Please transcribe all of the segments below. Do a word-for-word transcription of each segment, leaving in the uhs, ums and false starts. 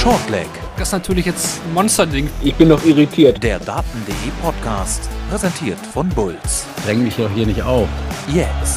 Shortleg, Das ist natürlich jetzt ein Monsterding. Ich bin noch irritiert. der Daten.de Podcast, präsentiert von Bulls. Dräng mich doch hier nicht auf. Jetzt.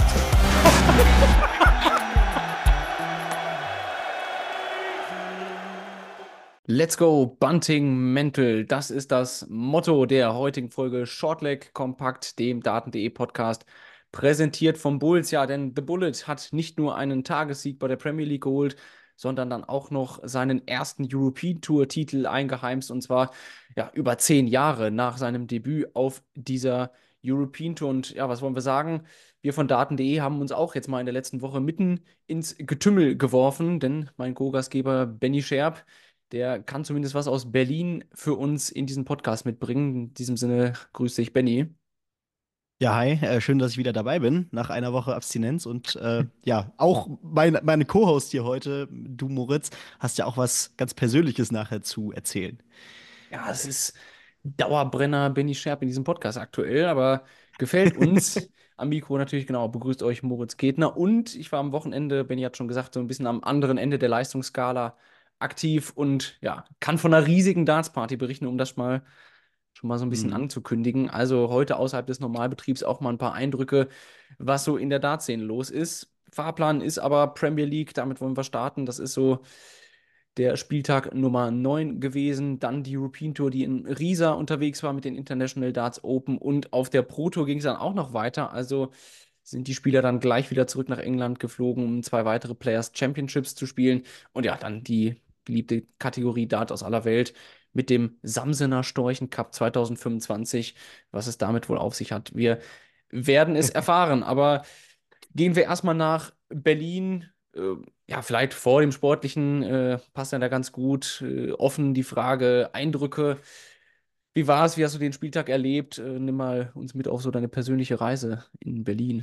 Let's go, Bunting Mental. Das ist das Motto der heutigen Folge Shortleg Kompakt, dem Daten.de Podcast, präsentiert vom Bulls. Ja, denn The Bullet hat nicht nur einen Tagessieg bei der Premier League geholt, sondern dann auch noch seinen ersten European Tour Titel eingeheimst, und zwar ja über zehn Jahre nach seinem Debüt auf dieser European Tour. Und ja, was wollen wir sagen? Wir von Daten.de haben uns auch jetzt mal in der letzten Woche mitten ins Getümmel geworfen, denn mein Co-Gastgeber Benny Scherb, der kann zumindest was aus Berlin für uns in diesen Podcast mitbringen. In diesem Sinne grüße ich Benny. Ja, hi, äh, schön, dass ich wieder dabei bin nach einer Woche Abstinenz und äh, ja, auch mein, meine Co-Host hier heute, du Moritz, hast ja auch was ganz Persönliches nachher zu erzählen. Ja, es ist Dauerbrenner Benny Scherb in diesem Podcast aktuell, aber gefällt uns. Am Mikro natürlich, genau, begrüßt euch Moritz Ketner. Und ich war am Wochenende, Benny hat schon gesagt, so ein bisschen am anderen Ende der Leistungsskala aktiv und ja, kann von einer riesigen Dartsparty berichten, um das mal schon mal so ein bisschen Mhm. anzukündigen. Also heute außerhalb des Normalbetriebs auch mal ein paar Eindrücke, was so in der Dartszene los ist. Fahrplan ist aber Premier League, damit wollen wir starten. Das ist so der Spieltag Nummer neun gewesen. Dann die European Tour, die in Riesa unterwegs war mit den International Darts Open. Und auf der Pro Tour ging es dann auch noch weiter. Also sind die Spieler dann gleich wieder zurück nach England geflogen, um zwei weitere Players Championships zu spielen. Und ja, dann die beliebte Kategorie Dart aus aller Welt mit dem Samsener Storchen Cup zwanzig fünfundzwanzig. Was es damit wohl auf sich hat, wir werden es erfahren. Aber gehen wir erstmal nach Berlin. Äh, ja, vielleicht vor dem Sportlichen äh, passt ja da ganz gut. Äh, offen die Frage, Eindrücke. Wie war es? Wie hast du den Spieltag erlebt? Äh, nimm mal uns mit auf so deine persönliche Reise in Berlin.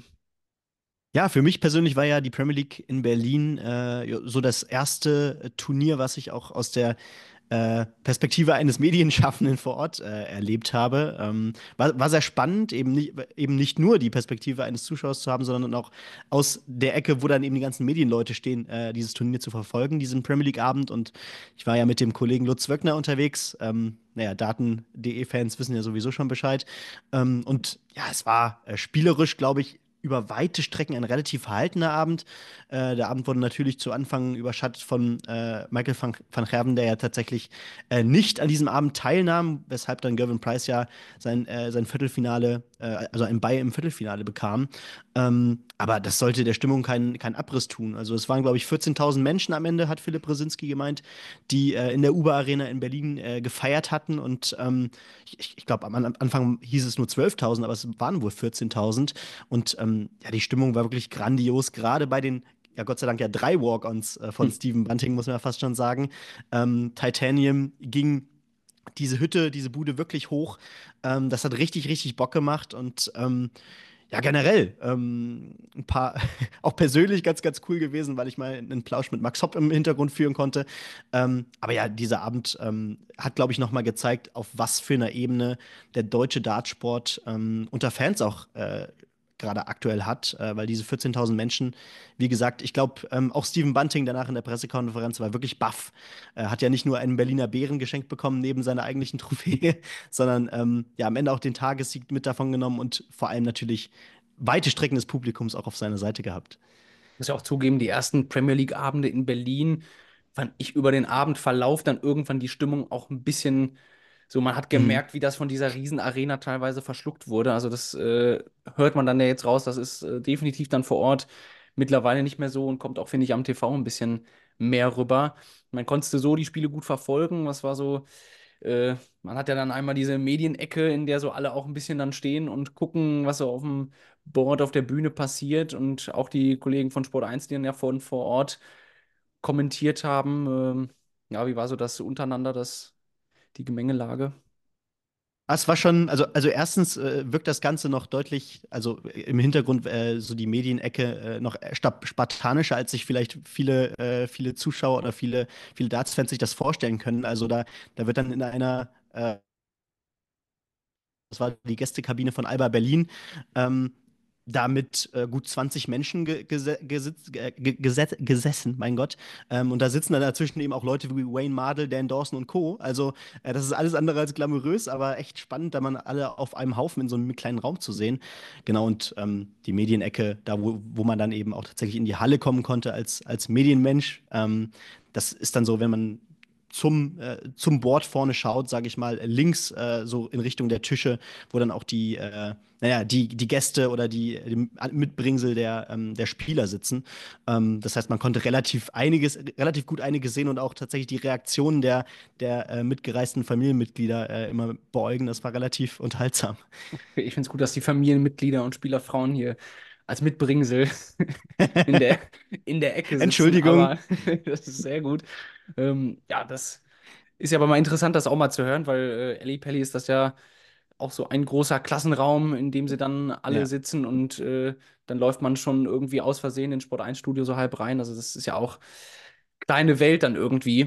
Ja, für mich persönlich war ja die Premier League in Berlin äh, ja, so das erste äh, Turnier, was ich auch aus der äh, Perspektive eines Medienschaffenden vor Ort äh, erlebt habe. Ähm, war, war sehr spannend, eben nicht, eben nicht nur die Perspektive eines Zuschauers zu haben, sondern auch aus der Ecke, wo dann eben die ganzen Medienleute stehen, äh, dieses Turnier zu verfolgen, diesen Premier League-Abend. Und ich war ja mit dem Kollegen Lutz Wöckner unterwegs. Ähm, naja, Daten.de-Fans wissen ja sowieso schon Bescheid. Ähm, und ja, es war äh, spielerisch, glaube ich, über weite Strecken ein relativ verhaltener Abend. Äh, der Abend wurde natürlich zu Anfang überschattet von äh, Michael van, van Gerwen, der ja tatsächlich äh, nicht an diesem Abend teilnahm, weshalb dann Gervin Price ja sein, äh, sein Viertelfinale, äh, also ein Bye im Viertelfinale bekam. Ähm, aber das sollte der Stimmung keinen keinen Abriss tun. Also es waren, glaube ich, vierzehntausend Menschen am Ende, hat Philipp Brzezinski gemeint, die äh, in der U B A Arena in Berlin äh, gefeiert hatten. Und ähm, ich, ich glaube, am An- Anfang hieß es nur zwölftausend, aber es waren wohl vierzehntausend. Und ähm, ja, die Stimmung war wirklich grandios, gerade bei den, ja Gott sei Dank ja drei Walk-ons äh, von Hm. Stephen Bunting, muss man ja fast schon sagen. Ähm, Titanium ging diese Hütte, diese Bude wirklich hoch. Ähm, das hat richtig, richtig Bock gemacht und ähm, ja, generell ähm, ein paar, auch persönlich ganz, ganz cool gewesen, weil ich mal einen Plausch mit Max Hopp im Hintergrund führen konnte. Ähm, aber ja, dieser Abend ähm, hat, glaube ich, noch mal gezeigt, auf was für einer Ebene der deutsche Dartsport ähm, unter Fans auch äh, gerade aktuell hat, äh, weil diese vierzehntausend Menschen, wie gesagt, ich glaube, ähm, auch Stephen Bunting danach in der Pressekonferenz war wirklich baff. Er hat ja nicht nur einen Berliner Bären geschenkt bekommen neben seiner eigentlichen Trophäe, sondern ähm, ja am Ende auch den Tagessieg mit davon genommen und vor allem natürlich weite Strecken des Publikums auch auf seiner Seite gehabt. Muss ja auch zugeben, die ersten Premier League-Abende in Berlin fand ich über den Abendverlauf dann irgendwann die Stimmung auch ein bisschen so, man hat Mhm. gemerkt, wie das von dieser Riesenarena teilweise verschluckt wurde. Also das äh, hört man dann ja jetzt raus, das ist äh, definitiv dann vor Ort mittlerweile nicht mehr so und kommt auch, finde ich, am T V ein bisschen mehr rüber. Man konnte so die Spiele gut verfolgen. Was war so, äh, man hat ja dann einmal diese Medienecke, in der so alle auch ein bisschen dann stehen und gucken, was so auf dem Board auf der Bühne passiert, und auch die Kollegen von Sport eins, die dann ja von vor Ort kommentiert haben. Ähm, ja, wie war so das untereinander, das, die Gemengelage? Ah, Es war schon, also, also erstens äh, wirkt das Ganze noch deutlich, also äh, im Hintergrund äh, so die Medienecke äh, noch stab- spartanischer, als sich vielleicht viele, äh, viele Zuschauer oder viele, viele Darts-Fans sich das vorstellen können. Also da, da wird dann in einer, äh, das war die Gästekabine von Alba Berlin, ähm, da mit äh, gut zwanzig Menschen ge gese gesitz- ge ge geset- gesessen, mein Gott. Ähm, und da sitzen dann dazwischen eben auch Leute wie Wayne Mardell, Dan Dawson und Co. Also, äh, das ist alles andere als glamourös, aber echt spannend, da man alle auf einem Haufen in so einem kleinen Raum zu sehen. Genau, und ähm, die Medienecke, da wo, wo man dann eben auch tatsächlich in die Halle kommen konnte als, als Medienmensch. Ähm, das ist dann so, wenn man zum, äh, zum Board vorne schaut, sage ich mal, links äh, so in Richtung der Tische, wo dann auch die, äh, naja, die, die Gäste oder die, die Mitbringsel der, ähm, der Spieler sitzen. Ähm, das heißt, man konnte relativ einiges, relativ gut einiges sehen und auch tatsächlich die Reaktionen der, der äh, mitgereisten Familienmitglieder äh, immer beäugen. Das war relativ unterhaltsam. Ich finde es gut, dass die Familienmitglieder und Spielerfrauen hier als Mitbringsel in der, in der Ecke sitzen, Entschuldigung. aber das ist sehr gut. Ähm, ja, das ist ja aber mal interessant, das auch mal zu hören, weil äh, Ellie Pelli ist das ja auch so ein großer Klassenraum, in dem sie dann alle Ja. sitzen und äh, dann läuft man schon irgendwie aus Versehen ins Sport eins Studio so halb rein. Also das ist ja auch kleine Welt dann irgendwie.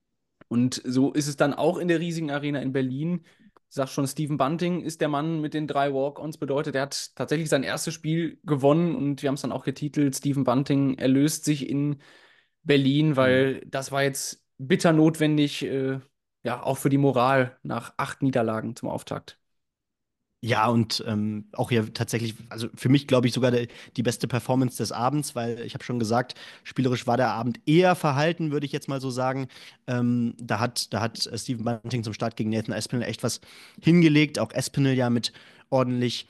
Und so ist es dann auch in der riesigen Arena in Berlin. Sag schon, Stephen Bunting ist der Mann mit den drei Walk-Ons. Bedeutet, er hat tatsächlich sein erstes Spiel gewonnen und wir haben es dann auch getitelt: Stephen Bunting erlöst sich in Berlin, Mhm. weil das war jetzt bitter notwendig, äh, ja, auch für die Moral nach acht Niederlagen zum Auftakt. Ja, und ähm, auch ja tatsächlich, also für mich glaube ich sogar der, die beste Performance des Abends, weil ich habe schon gesagt, spielerisch war der Abend eher verhalten, würde ich jetzt mal so sagen. Ähm, da hat, da hat äh, Stephen Bunting zum Start gegen Nathan Aspinall echt was hingelegt. Auch Aspinall ja mit ordentlich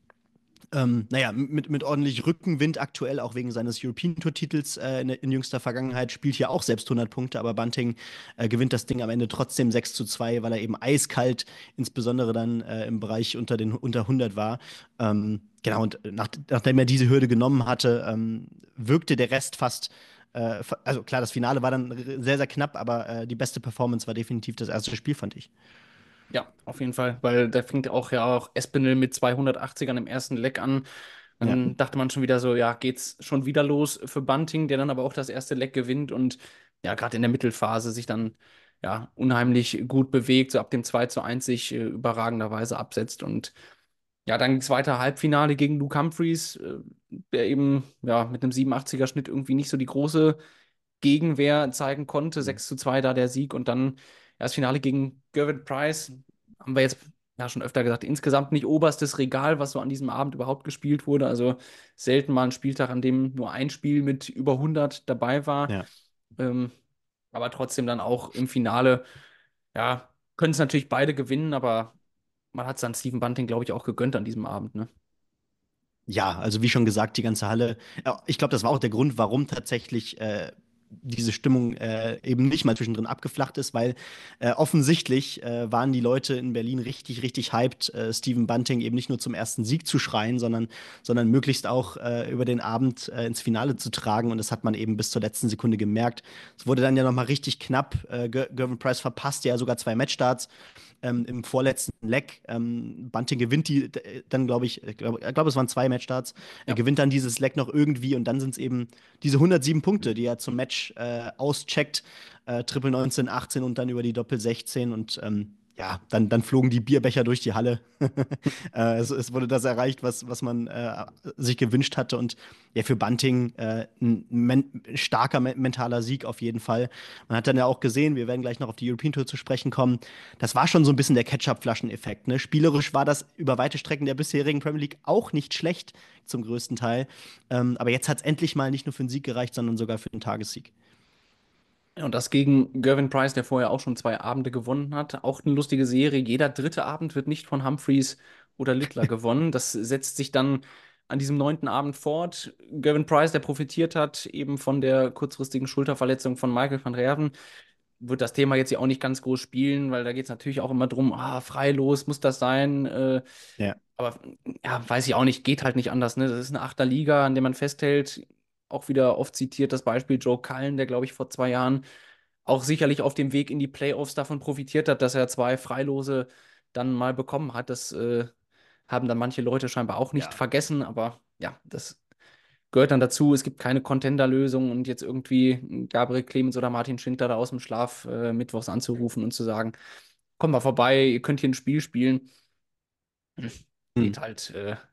ähm, naja, mit, mit ordentlich Rückenwind aktuell, auch wegen seines European Tour-Titels äh, in, in jüngster Vergangenheit, spielt hier auch selbst hundert Punkte, aber Bunting äh, gewinnt das Ding am Ende trotzdem sechs zu zwei, weil er eben eiskalt, insbesondere dann äh, im Bereich unter, den, unter hundert war. Ähm, genau, und nach, nachdem er diese Hürde genommen hatte, ähm, wirkte der Rest fast. Äh, also klar, das Finale war dann sehr, sehr knapp, aber äh, die beste Performance war definitiv das erste Spiel, fand ich. Ja, auf jeden Fall, weil da fängt auch ja auch Espinel mit zweihundertachtzigern im ersten Leck an. Ja. Dann dachte man schon wieder so, ja, geht's schon wieder los für Bunting, der dann aber auch das erste Leck gewinnt und ja, gerade in der Mittelphase sich dann ja unheimlich gut bewegt, so ab dem zwei zu eins sich äh, überragenderweise absetzt. Und ja, dann das zweite Halbfinale gegen Luke Humphreys, äh, der eben ja mit einem siebenundachtziger Schnitt irgendwie nicht so die große Gegenwehr zeigen konnte. sechs zu zwei da der Sieg und dann ja, das Finale gegen Gervin Price. Haben wir jetzt ja schon öfter gesagt, insgesamt nicht oberstes Regal, was so an diesem Abend überhaupt gespielt wurde. Also selten mal ein Spieltag, an dem nur ein Spiel mit über hundert dabei war. Ja. Ähm, aber trotzdem dann auch im Finale, ja, können es natürlich beide gewinnen, aber man hat es dann Stephen Bunting, glaube ich, auch gegönnt an diesem Abend, ne? Ja, also wie schon gesagt, die ganze Halle. Ja, ich glaube, das war auch der Grund, warum tatsächlich äh, diese Stimmung äh, eben nicht mal zwischendrin abgeflacht ist, weil äh, offensichtlich äh, waren die Leute in Berlin richtig, richtig hyped, äh, Stephen Bunting eben nicht nur zum ersten Sieg zu schreien, sondern, sondern möglichst auch äh, über den Abend äh, ins Finale zu tragen. Und das hat man eben bis zur letzten Sekunde gemerkt. Es wurde dann ja noch mal richtig knapp. Äh, Gervin Price verpasste ja sogar zwei Matchstarts ähm, im vorletzten Leck. Ähm, Bunting gewinnt die äh, dann, glaube ich, ich glaube, glaub, es waren zwei Matchstarts. Er Ja. gewinnt dann dieses Leck noch irgendwie und dann sind es eben diese hundertsieben Punkte, die er zum Match äh, auscheckt. Äh, Triple neunzehn, achtzehn und dann über die Doppel sechzehn und ähm, ja, dann, dann flogen die Bierbecher durch die Halle. äh, es, es wurde das erreicht, was, was man äh, sich gewünscht hatte. Und ja, für Bunting äh, ein men starker me mentaler Sieg auf jeden Fall. Man hat dann ja auch gesehen, wir werden gleich noch auf die European Tour zu sprechen kommen. Das war schon so ein bisschen der Ketchup-Flaschen-Effekt. Ne? Spielerisch war das über weite Strecken der bisherigen Premier League auch nicht schlecht, zum größten Teil. Ähm, aber jetzt hat es endlich mal nicht nur für einen Sieg gereicht, sondern sogar für einen Tagessieg. Ja, und das gegen Gervin Price, der vorher auch schon zwei Abende gewonnen hat. Auch eine lustige Serie. Jeder dritte Abend wird nicht von Humphreys oder Littler gewonnen. Das setzt sich dann an diesem neunten Abend fort. Gervin Price, der profitiert hat, eben von der kurzfristigen Schulterverletzung von Michael van Gerwen, wird das Thema jetzt hier auch nicht ganz groß spielen, weil da geht es natürlich auch immer drum, ah, freilos, muss das sein? Äh, Ja. aber ja, weiß ich auch nicht, geht halt nicht anders. Ne? Das ist eine Achter Liga, an der man festhält. Auch wieder oft zitiert das Beispiel Joe Cullen, der, glaube ich, vor zwei Jahren auch sicherlich auf dem Weg in die Playoffs davon profitiert hat, dass er zwei Freilose dann mal bekommen hat. Das äh, haben dann manche Leute scheinbar auch nicht Ja. vergessen, aber ja, das gehört dann dazu. Es gibt keine Contender-Lösung und jetzt irgendwie Gabriel Clemens oder Martin Schindler da aus dem Schlaf äh, mittwochs anzurufen und zu sagen, komm mal vorbei, ihr könnt hier ein Spiel spielen, Hm. geht halt, äh,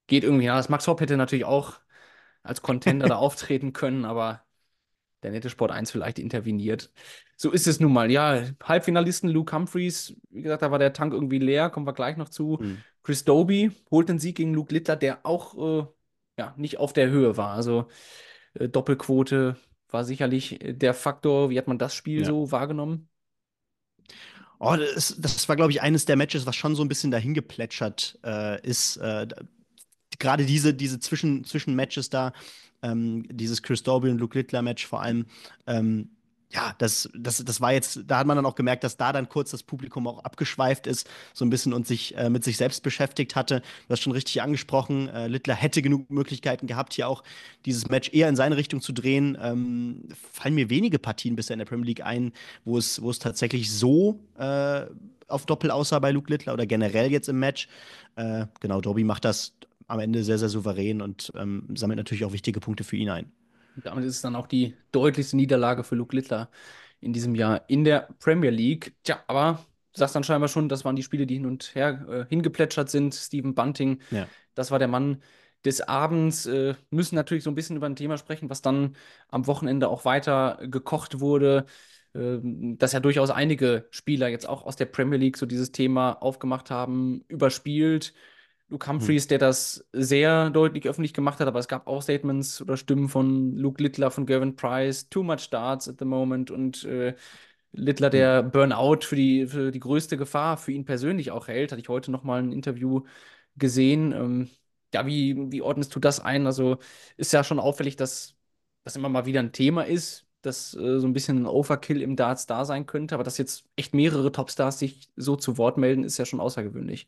geht irgendwie. Ja, das Max Hopp hätte natürlich auch als Contender da auftreten können, aber der nette Sport eins vielleicht interveniert. So ist es nun mal. Ja, Halbfinalisten Luke Humphreys, wie gesagt, da war der Tank irgendwie leer, kommen wir gleich noch zu. Hm. Chris Doby holt den Sieg gegen Luke Littler, der auch äh, ja, nicht auf der Höhe war. Also äh, Doppelquote war sicherlich äh, der Faktor. Wie hat man das Spiel Ja. so wahrgenommen? Oh, das, das war, glaube ich, eines der Matches, was schon so ein bisschen dahin geplätschert äh, ist. Äh, da- Gerade diese, diese Zwischen, Zwischenmatches da, ähm, dieses Chris Doby und Luke Littler-Match vor allem, ähm, ja, das, das, das war jetzt, da hat man dann auch gemerkt, dass da dann kurz das Publikum auch abgeschweift ist, so ein bisschen und sich äh, mit sich selbst beschäftigt hatte. Du hast schon richtig angesprochen, äh, Littler hätte genug Möglichkeiten gehabt, hier auch dieses Match eher in seine Richtung zu drehen. Ähm, fallen mir wenige Partien bisher in der Premier League ein, wo es, wo es tatsächlich so äh, auf Doppel aussah bei Luke Littler oder generell jetzt im Match. Äh, genau, Doby macht das am Ende sehr, sehr souverän und ähm, sammelt natürlich auch wichtige Punkte für ihn ein. Und damit ist es dann auch die deutlichste Niederlage für Luke Littler in diesem Jahr in der Premier League. Tja, aber du sagst dann scheinbar schon, das waren die Spiele, die hin und her äh, hingeplätschert sind. Stephen Bunting, Ja. das war der Mann des Abends. Äh, müssen natürlich so ein bisschen über ein Thema sprechen, was dann am Wochenende auch weiter gekocht wurde. Ähm, dass ja durchaus einige Spieler jetzt auch aus der Premier League so dieses Thema aufgemacht haben, überspielt. Luke Hm. Humphreys, der das sehr deutlich öffentlich gemacht hat, aber es gab auch Statements oder Stimmen von Luke Littler, von Gervin Price, too much darts at the moment und äh, Littler, Hm. der Burnout für die, für die größte Gefahr für ihn persönlich auch hält. Hatte ich heute noch mal ein Interview gesehen. Ähm, ja, wie, wie ordnest du das ein? Also ist ja schon auffällig, dass das immer mal wieder ein Thema ist, dass äh, so ein bisschen ein Overkill im Darts da sein könnte, aber dass jetzt echt mehrere Topstars sich so zu Wort melden, ist ja schon außergewöhnlich.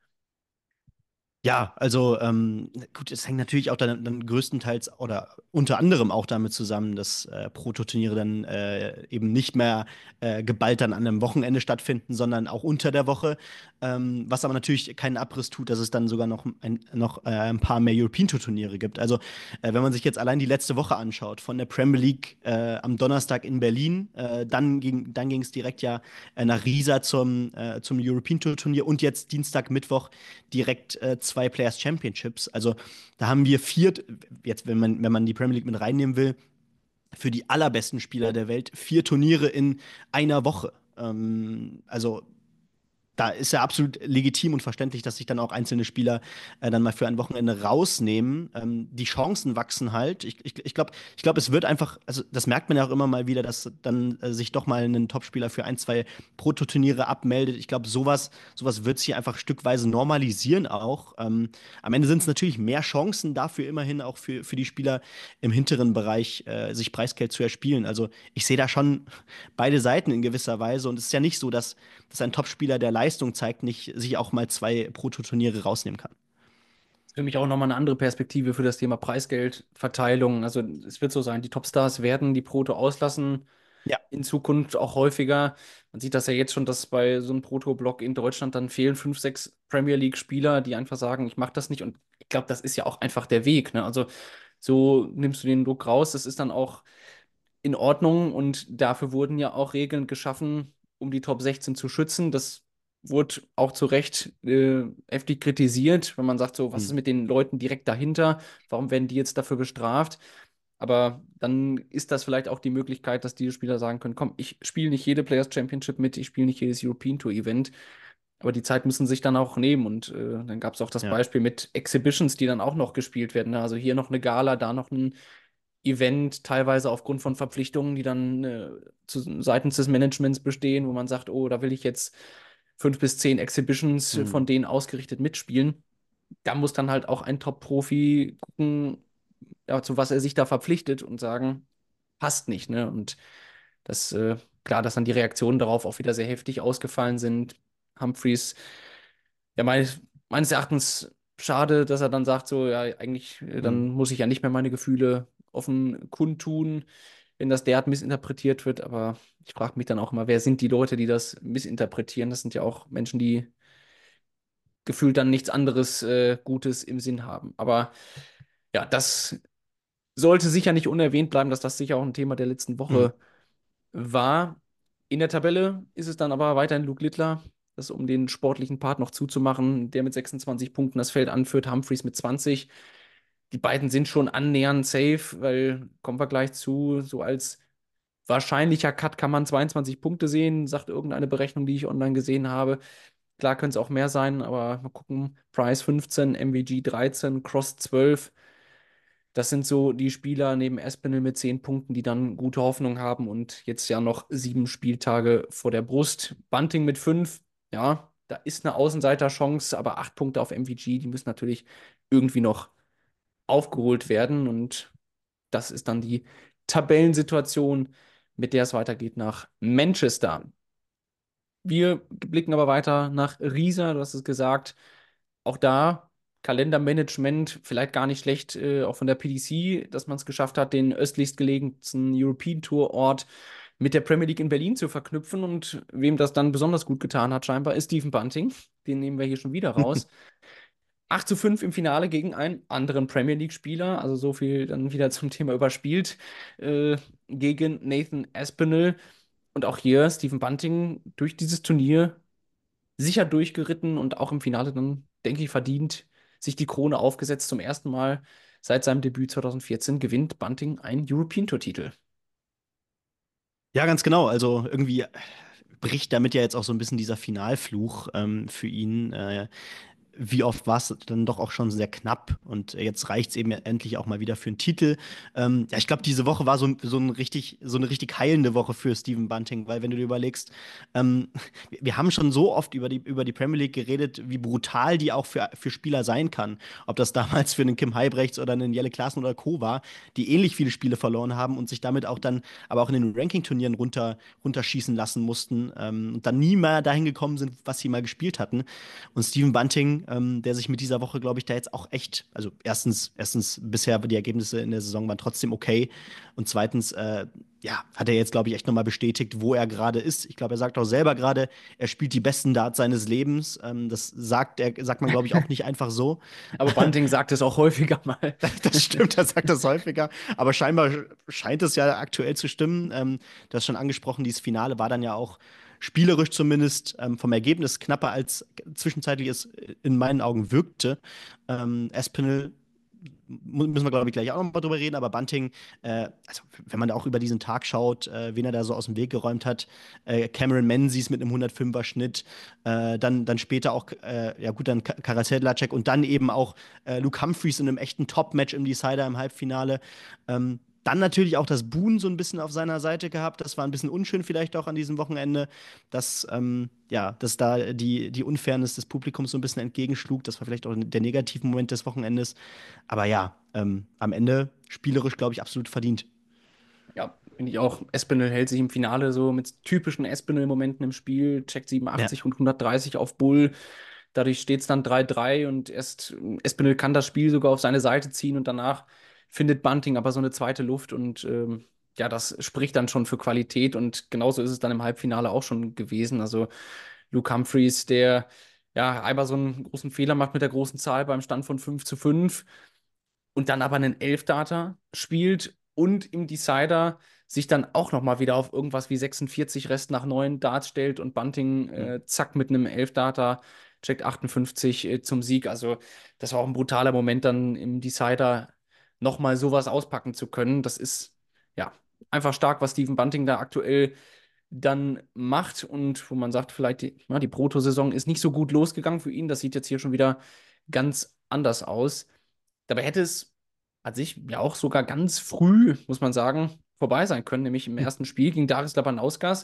Ja, also ähm, gut, es hängt natürlich auch dann, dann größtenteils oder unter anderem auch damit zusammen, dass äh, Proto-Turniere dann äh, eben nicht mehr äh, geballt dann an einem Wochenende stattfinden, sondern auch unter der Woche. Ähm, was aber natürlich keinen Abriss tut, dass es dann sogar noch ein, noch, äh, ein paar mehr European Tour Turniere gibt. Also äh, wenn man sich jetzt allein die letzte Woche anschaut, von der Premier League äh, am Donnerstag in Berlin, äh, dann ging dann ging es direkt ja äh, nach Riesa zum, äh, zum European Tour Turnier und jetzt Dienstag, Mittwoch direkt äh, zwei Players Championships. Also da haben wir vier, jetzt wenn man, wenn man die Premier League mit reinnehmen will, für die allerbesten Spieler der Welt vier Turniere in einer Woche. Ähm, also da ist ja absolut legitim und verständlich, dass sich dann auch einzelne Spieler äh, dann mal für ein Wochenende rausnehmen. Ähm, die Chancen wachsen halt. Ich, ich, ich glaube, ich glaub, es wird einfach, also das merkt man ja auch immer mal wieder, dass dann äh, sich doch mal ein Topspieler für ein, zwei Prototurniere abmeldet. Ich glaube, sowas, sowas wird sich einfach stückweise normalisieren auch. Ähm, am Ende sind es natürlich mehr Chancen dafür immerhin auch für, für die Spieler im hinteren Bereich, äh, sich Preisgeld zu erspielen. Also ich sehe da schon beide Seiten in gewisser Weise und es ist ja nicht so, dass dass ein Topspieler, der Leistung zeigt, nicht sich auch mal zwei Prototurniere rausnehmen kann. Für mich auch nochmal eine andere Perspektive für das Thema Preisgeldverteilung. Also es wird so sein, die Topstars werden die Proto auslassen, Ja. in Zukunft auch häufiger. Man sieht das ja jetzt schon, dass bei so einem Proto-Block in Deutschland dann fehlen fünf, sechs Premier League-Spieler, die einfach sagen, ich mache das nicht. Und ich glaube, das ist ja auch einfach der Weg. Ne? Also so nimmst du den Druck raus. Das ist dann auch in Ordnung und dafür wurden ja auch Regeln geschaffen, um die Top sechzehn zu schützen. Das wurde auch zu Recht äh, heftig kritisiert, wenn man sagt, so, was Hm. ist mit den Leuten direkt dahinter? Warum werden die jetzt dafür bestraft? Aber dann ist das vielleicht auch die Möglichkeit, dass diese Spieler sagen können, komm, ich spiele nicht jede Players Championship mit, ich spiele nicht jedes European Tour Event. Aber die Zeit müssen sich dann auch nehmen. Und äh, dann gab es auch das Ja. Beispiel mit Exhibitions, die dann auch noch gespielt werden. Ne? Also hier noch eine Gala, da noch ein Event, teilweise aufgrund von Verpflichtungen, die dann äh, zu, seitens des Managements bestehen, wo man sagt, oh, da will ich jetzt fünf bis zehn Exhibitions äh, von Hm. denen ausgerichtet mitspielen. Da muss dann halt auch ein Top-Profi gucken, ja, zu was er sich da verpflichtet und sagen, passt nicht, ne? Und das, äh, klar, dass dann die Reaktionen darauf auch wieder sehr heftig ausgefallen sind. Humphreys, ja, meines, meines Erachtens schade, dass er dann sagt, so, ja, eigentlich, äh, Hm. dann muss ich ja nicht mehr meine Gefühle offen kundtun, wenn das derart missinterpretiert wird. Aber ich frage mich dann auch immer, wer sind die Leute, die das missinterpretieren? Das sind ja auch Menschen, die gefühlt dann nichts anderes äh, Gutes im Sinn haben. Aber ja, das sollte sicher nicht unerwähnt bleiben, dass das sicher auch ein Thema der letzten Hm. Woche war. In der Tabelle ist es dann aber weiterhin Luke Littler, das um den sportlichen Part noch zuzumachen, der mit sechsundzwanzig Punkten das Feld anführt, Humphreys mit zwanzig. Die beiden sind schon annähernd safe, weil, kommen wir gleich zu, so als wahrscheinlicher Cut kann man zweiundzwanzig Punkte sehen, sagt irgendeine Berechnung, die ich online gesehen habe. Klar können es auch mehr sein, aber mal gucken. Price fünfzehn, M V G dreizehn, Cross zwölf. Das sind so die Spieler neben Espinel mit zehn Punkten, die dann gute Hoffnung haben und jetzt ja noch sieben Spieltage vor der Brust. Bunting mit fünf, ja, da ist eine Außenseiterchance, aber acht Punkte auf M V G, die müssen natürlich irgendwie noch aufgeholt werden und das ist dann die Tabellensituation, mit der es weitergeht nach Manchester. Wir blicken aber weiter nach Riesa, du hast es gesagt. Auch da Kalendermanagement vielleicht gar nicht schlecht, äh, auch von der P D C, dass man es geschafft hat, den östlichst gelegensten European Tour Ort mit der Premier League in Berlin zu verknüpfen. Und wem das dann besonders gut getan hat, scheinbar, ist Stephen Bunting. Den nehmen wir hier schon wieder raus. acht zu fünf im Finale gegen einen anderen Premier League-Spieler, also so viel dann wieder zum Thema überspielt, äh, gegen Nathan Aspinall. Und auch hier Stephen Bunting durch dieses Turnier sicher durchgeritten und auch im Finale dann, denke ich, verdient sich die Krone aufgesetzt. Zum ersten Mal seit seinem Debüt zwanzig vierzehn gewinnt Bunting einen European Tour-Titel. Ja, ganz genau. Also irgendwie bricht damit ja jetzt auch so ein bisschen dieser Finalfluch ähm, für ihn. Äh, wie oft war es dann doch auch schon sehr knapp und jetzt reicht es eben endlich auch mal wieder für einen Titel. Ähm, ja, ich glaube, diese Woche war so, so, ein richtig, so eine richtig heilende Woche für Stephen Bunting, weil wenn du dir überlegst, ähm, wir haben schon so oft über die, über die Premier League geredet, wie brutal die auch für, für Spieler sein kann. Ob das damals für einen Kim Heibrechts oder einen Jelle Klaassen oder Co. war, die ähnlich viele Spiele verloren haben und sich damit auch dann aber auch in den Ranking-Turnieren runter, runterschießen lassen mussten ähm, und dann nie mehr dahin gekommen sind, was sie mal gespielt hatten. Und Stephen Bunting, ähm, der sich mit dieser Woche, glaube ich, da jetzt auch echt, also erstens, erstens bisher die Ergebnisse in der Saison waren trotzdem okay und zweitens, äh, ja, hat er jetzt, glaube ich, echt nochmal bestätigt, wo er gerade ist. Ich glaube, er sagt auch selber gerade, er spielt die besten Darts seines Lebens. Ähm, das sagt er, sagt man, glaube ich, auch nicht einfach so. Aber Bunting sagt es auch häufiger mal. Das stimmt, er sagt das häufiger. Aber scheinbar scheint es ja aktuell zu stimmen. Ähm, du hast schon angesprochen, dieses Finale war dann ja auch spielerisch zumindest ähm, vom Ergebnis knapper als zwischenzeitlich es in meinen Augen wirkte. Ähm, Espinel müssen wir, glaube ich, gleich auch noch mal drüber reden, aber Bunting, äh, also wenn man da auch über diesen Tag schaut, äh, wen er da so aus dem Weg geräumt hat, äh, Cameron Menzies mit einem hundertfünfer Schnitt, äh, dann, dann später auch, äh, ja gut, dann Karal Sedlacek und dann eben auch äh, Luke Humphreys in einem echten Top-Match im Decider im Halbfinale. Ähm, Dann natürlich auch das Boon so ein bisschen auf seiner Seite gehabt. Das war ein bisschen unschön vielleicht auch an diesem Wochenende, dass, ähm, ja, dass da die, die Unfairness des Publikums so ein bisschen entgegenschlug. Das war vielleicht auch der negative Moment des Wochenendes. Aber ja, ähm, am Ende spielerisch, glaube ich, absolut verdient. Ja, finde ich auch. Espinel hält sich im Finale so mit typischen Espinel-Momenten im Spiel, checkt Ja. siebenundachtzig und hundertdreißig auf Bull. Dadurch steht es dann drei drei und erst Espinel kann das Spiel sogar auf seine Seite ziehen und danach findet Bunting aber so eine zweite Luft und ähm, ja, das spricht dann schon für Qualität und genauso ist es dann im Halbfinale auch schon gewesen. Also Luke Humphreys, der ja einmal so einen großen Fehler macht mit der großen Zahl beim Stand von fünf zu fünf und dann aber einen Elfdata spielt und im Decider sich dann auch noch mal wieder auf irgendwas wie sechsundvierzig Rest nach neun Darts stellt und Bunting Hm. äh, zack mit einem Elfdata checkt achtundfünfzig äh, zum Sieg. Also das war auch ein brutaler Moment dann im Decider noch mal sowas auspacken zu können. Das ist ja einfach stark, was Stephen Bunting da aktuell dann macht und wo man sagt, vielleicht die, ja, die Proto-Saison ist nicht so gut losgegangen für ihn. Das sieht jetzt hier schon wieder ganz anders aus. Dabei hätte es an sich ja auch sogar ganz früh, muss man sagen, vorbei sein können, nämlich im ersten Spiel gegen Daris Labanauskas.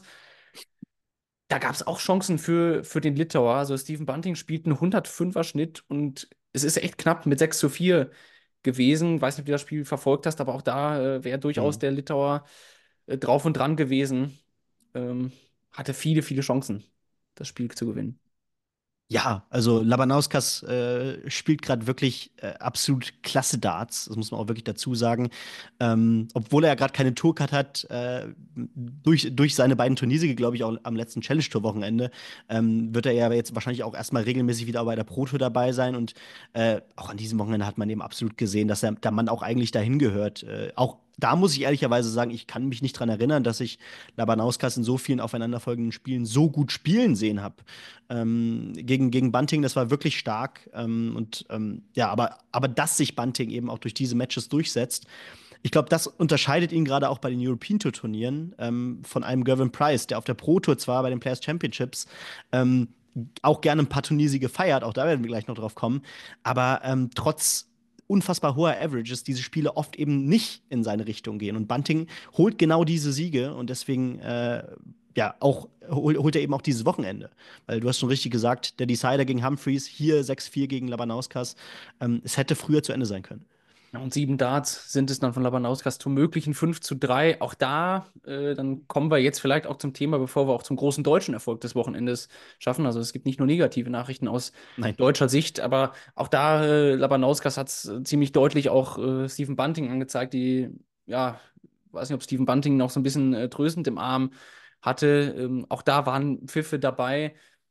Da gab es auch Chancen für, für den Litauer. Also Stephen Bunting spielt einen hundertfünfer Schnitt und es ist echt knapp mit sechs zu vier gewesen. Weiß nicht, ob du das Spiel verfolgt hast, aber auch da äh, wäre durchaus Hm. der Litauer äh, drauf und dran gewesen. Ähm, hatte viele, viele Chancen, das Spiel zu gewinnen. Ja, also Labanauskas äh, spielt gerade wirklich äh, absolut klasse Darts, das muss man auch wirklich dazu sagen. Ähm, obwohl er ja gerade keine Tourcard hat, äh, durch, durch seine beiden Turniersiege, glaube ich, auch am letzten Challenge-Tour-Wochenende, ähm, wird er ja jetzt wahrscheinlich auch erstmal regelmäßig wieder bei der Pro-Tour dabei sein. Und äh, auch an diesem Wochenende hat man eben absolut gesehen, dass er, der Mann auch eigentlich dahin gehört. Äh, auch da muss ich ehrlicherweise sagen, ich kann mich nicht dran erinnern, dass ich Labanauskas in so vielen aufeinanderfolgenden Spielen so gut spielen sehen habe. Ähm, gegen, gegen Bunting, das war wirklich stark. Ähm, und ähm, ja, aber, aber dass sich Bunting eben auch durch diese Matches durchsetzt, ich glaube, das unterscheidet ihn gerade auch bei den European Tour Turnieren ähm, von einem Gervin Price, der auf der Pro Tour zwar bei den Players Championships ähm, auch gerne ein paar Turniersiege feiert, auch da werden wir gleich noch drauf kommen, aber ähm, trotz unfassbar hoher Averages diese Spiele oft eben nicht in seine Richtung gehen. Und Bunting holt genau diese Siege und deswegen äh, ja, auch hol, holt er eben auch dieses Wochenende. Weil du hast schon richtig gesagt, der Decider gegen Humphreys, hier sechs vier gegen Labanauskas. Ähm, es hätte früher zu Ende sein können. Ja, und sieben Darts sind es dann von Labanauskas zum möglichen fünf zu drei. Auch da, äh, dann kommen wir jetzt vielleicht auch zum Thema, bevor wir auch zum großen deutschen Erfolg des Wochenendes schaffen. Also es gibt nicht nur negative Nachrichten aus Nein. deutscher Sicht, aber auch da, äh, Labanauskas hat es ziemlich deutlich auch äh, Stephen Bunting angezeigt, die, ja, weiß nicht, ob Stephen Bunting noch so ein bisschen äh, tröstend im Arm hatte. Ähm, auch da waren Pfiffe dabei.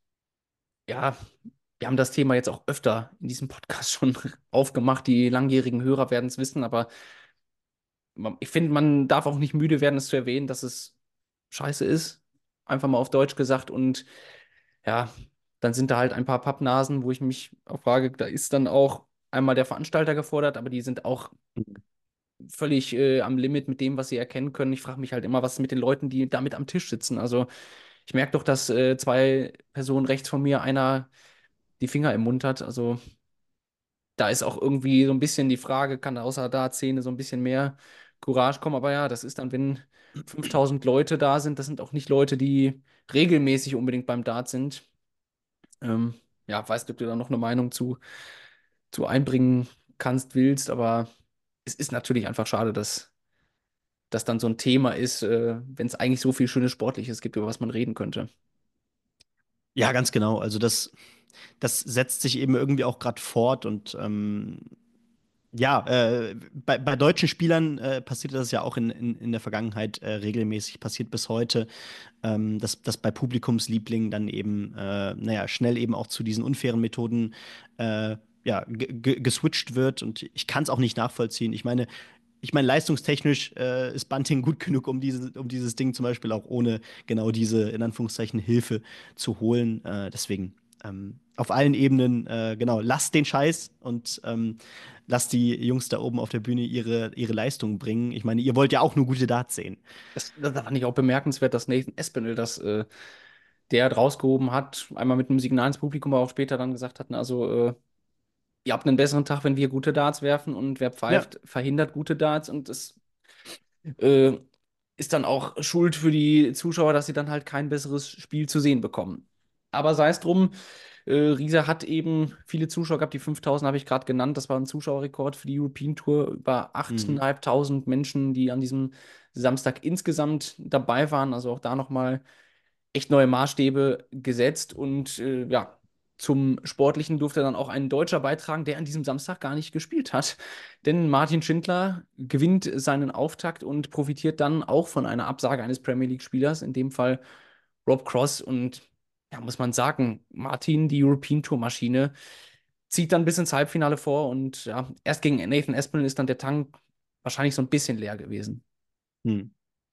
Ja, wir haben das Thema jetzt auch öfter in diesem Podcast schon aufgemacht. Die langjährigen Hörer werden es wissen, aber man- ich finde, man darf auch nicht müde werden, es zu erwähnen, dass es scheiße ist. Einfach mal auf Deutsch gesagt. Und ja, dann sind da halt ein paar Pappnasen, wo ich mich auch frage, da ist dann auch einmal der Veranstalter gefordert, aber die sind auch völlig äh, am Limit mit dem, was sie erkennen können. Ich frage mich halt immer, was ist mit den Leuten, die damit am Tisch sitzen. Also ich merke doch, dass äh, zwei Personen rechts von mir, einer die Finger im Mund hat. Also da ist auch irgendwie so ein bisschen die Frage, kann außer der Dart-Szene so ein bisschen mehr Courage kommen? Aber ja, das ist dann, wenn fünftausend Leute da sind, das sind auch nicht Leute, die regelmäßig unbedingt beim Dart sind. Ähm, ja, weißt du, ob du da noch eine Meinung zu, zu einbringen kannst, willst, aber es ist natürlich einfach schade, dass das dann so ein Thema ist, äh, wenn es eigentlich so viel schönes Sportliches gibt, über was man reden könnte. Ja, ganz genau. Also das, das setzt sich eben irgendwie auch gerade fort und ähm, ja, äh, bei, bei deutschen Spielern äh, passiert das ja auch in, in, in der Vergangenheit äh, regelmäßig, passiert bis heute, ähm, dass, dass bei Publikumslieblingen dann eben, äh, naja, schnell eben auch zu diesen unfairen Methoden äh, ja, ge- ge- geswitcht wird. Und ich kann es auch nicht nachvollziehen. Ich meine, ich meine, leistungstechnisch äh, ist Bunting gut genug, um, diese, um dieses Ding zum Beispiel auch ohne genau diese, in Anführungszeichen, Hilfe zu holen. Äh, deswegen ähm, auf allen Ebenen, äh, genau, lasst den Scheiß und ähm, lasst die Jungs da oben auf der Bühne ihre, ihre Leistung bringen. Ich meine, ihr wollt ja auch nur gute Darts sehen. Das, das fand ich auch bemerkenswert, dass Nathan Espinel das äh, der hat rausgehoben hat, einmal mit einem Signal ins Publikum, aber auch später dann gesagt hat, na, also äh, ihr habt einen besseren Tag, wenn wir gute Darts werfen und wer Ja. pfeift, verhindert gute Darts und das äh, ist dann auch Schuld für die Zuschauer, dass sie dann halt kein besseres Spiel zu sehen bekommen. Aber sei es drum, äh, Riesa hat eben viele Zuschauer gehabt, die fünftausend habe ich gerade genannt, das war ein Zuschauerrekord für die European Tour, über Mhm. achttausendfünfhundert Menschen, die an diesem Samstag insgesamt dabei waren, also auch da nochmal echt neue Maßstäbe gesetzt und äh, ja, zum Sportlichen durfte dann auch ein Deutscher beitragen, der an diesem Samstag gar nicht gespielt hat. Denn Martin Schindler gewinnt seinen Auftakt und profitiert dann auch von einer Absage eines Premier League-Spielers, in dem Fall Rob Cross. Und ja, muss man sagen, Martin, die European Tour-Maschine, zieht dann bis ins Halbfinale vor und ja, erst gegen Nathan Aspinall ist dann der Tank wahrscheinlich so ein bisschen leer gewesen. Mhm.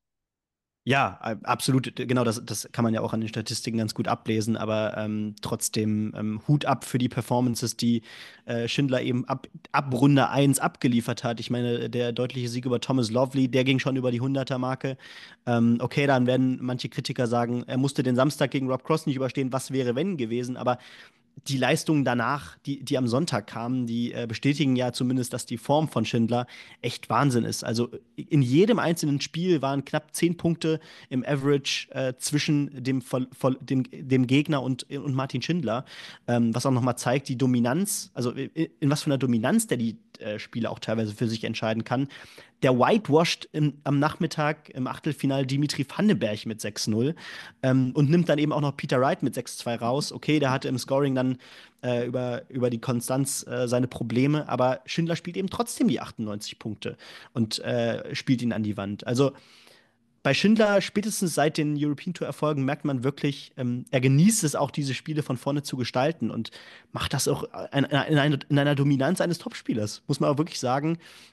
Ja, a- absolut. Genau, das, das kann man ja auch an den Statistiken ganz gut ablesen, aber ähm, trotzdem ähm, Hut ab für die Performances, die äh, Schindler eben ab, ab Runde eins abgeliefert hat. Ich meine, der deutliche Sieg über Thomas Lovely, der ging schon über die hundert-Marke. Ähm, okay, dann werden manche Kritiker sagen, er musste den Samstag gegen Rob Cross nicht überstehen, was wäre wenn gewesen, aber die Leistungen danach, die, die am Sonntag kamen, die äh, bestätigen ja zumindest, dass die Form von Schindler echt Wahnsinn ist. Also in jedem einzelnen Spiel waren knapp zehn Punkte im Average äh, zwischen dem, Vol- Vol- dem, dem Gegner und, und Martin Schindler, ähm, was auch nochmal zeigt, die Dominanz, also in, in was für einer Dominanz der die äh, Spiele auch teilweise für sich entscheiden kann. Der whitewashed im, am Nachmittag im Achtelfinale Dimitri Vandenberg mit sechs null ähm, und nimmt dann eben auch noch Peter Wright mit sechs zwei raus. Okay, der hatte im Scoring dann äh, über, über die Konstanz äh, seine Probleme, aber Schindler spielt eben trotzdem die achtundneunzig Punkte und äh, spielt ihn an die Wand. Also bei Schindler, spätestens seit den European Tour-Erfolgen, merkt man wirklich, ähm, er genießt es auch, diese Spiele von vorne zu gestalten und macht das auch in, in, einer, in einer Dominanz eines Topspielers, muss man auch wirklich sagen.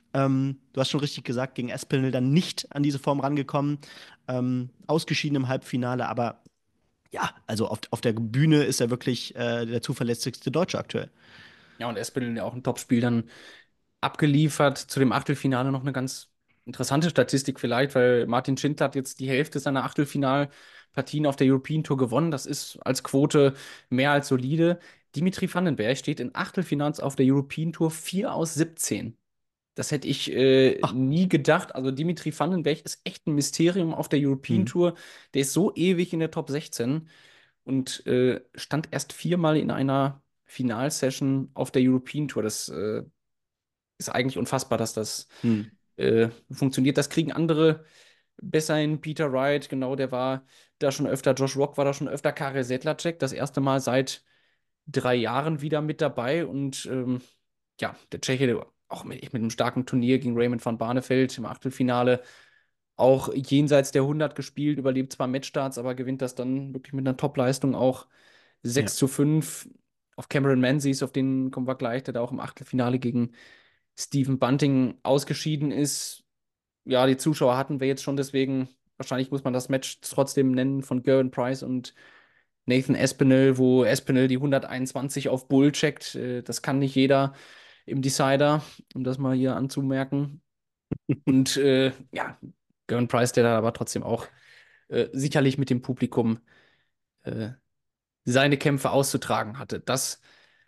Ähm, du hast schon richtig gesagt, gegen Espinel dann nicht an diese Form rangekommen. Ähm, ausgeschieden im Halbfinale, aber ja, also auf, auf der Bühne ist er wirklich äh, der zuverlässigste Deutsche aktuell. Ja, und Espinel ja auch ein Topspiel dann abgeliefert. Zu dem Achtelfinale noch eine ganz interessante Statistik vielleicht, weil Martin Schindler hat jetzt die Hälfte seiner Achtelfinalpartien auf der European Tour gewonnen. Das ist als Quote mehr als solide. Dimitri Vandenberg steht in Achtelfinals auf der European Tour vier aus siebzehn. Das hätte ich äh, Ah, nie gedacht. Also Dimitri Vandenberg ist echt ein Mysterium auf der European hm. Tour. Der ist so ewig in der Top sechzehn und äh, stand erst viermal in einer Finalsession auf der European Tour. Das äh, ist eigentlich unfassbar, dass das Hm. äh, funktioniert. Das kriegen andere besser hin. Peter Wright, genau, der war da schon öfter. Josh Rock war da schon öfter. Karel Sedlacek, das erste Mal seit drei Jahren wieder mit dabei. Und ähm, ja, der Tscheche, der auch mit, mit einem starken Turnier gegen Raymond van Barneveld im Achtelfinale, auch jenseits der hundert gespielt, überlebt zwar Matchstarts, aber gewinnt das dann wirklich mit einer Topleistung auch Ja. sechs zu fünf auf Cameron Menzies, auf den kommen wir gleich, der da auch im Achtelfinale gegen Stephen Bunting ausgeschieden ist. Ja, die Zuschauer hatten wir jetzt schon, deswegen wahrscheinlich muss man das Match trotzdem nennen von Gerwin Price und Nathan Aspinall, wo Aspinall die hunderteinundzwanzig auf Bull checkt. Äh, Das kann nicht jeder im Decider, um das mal hier anzumerken. Und äh, ja, Gerwin Price, der da aber trotzdem auch äh, sicherlich mit dem Publikum äh, seine Kämpfe auszutragen hatte. Das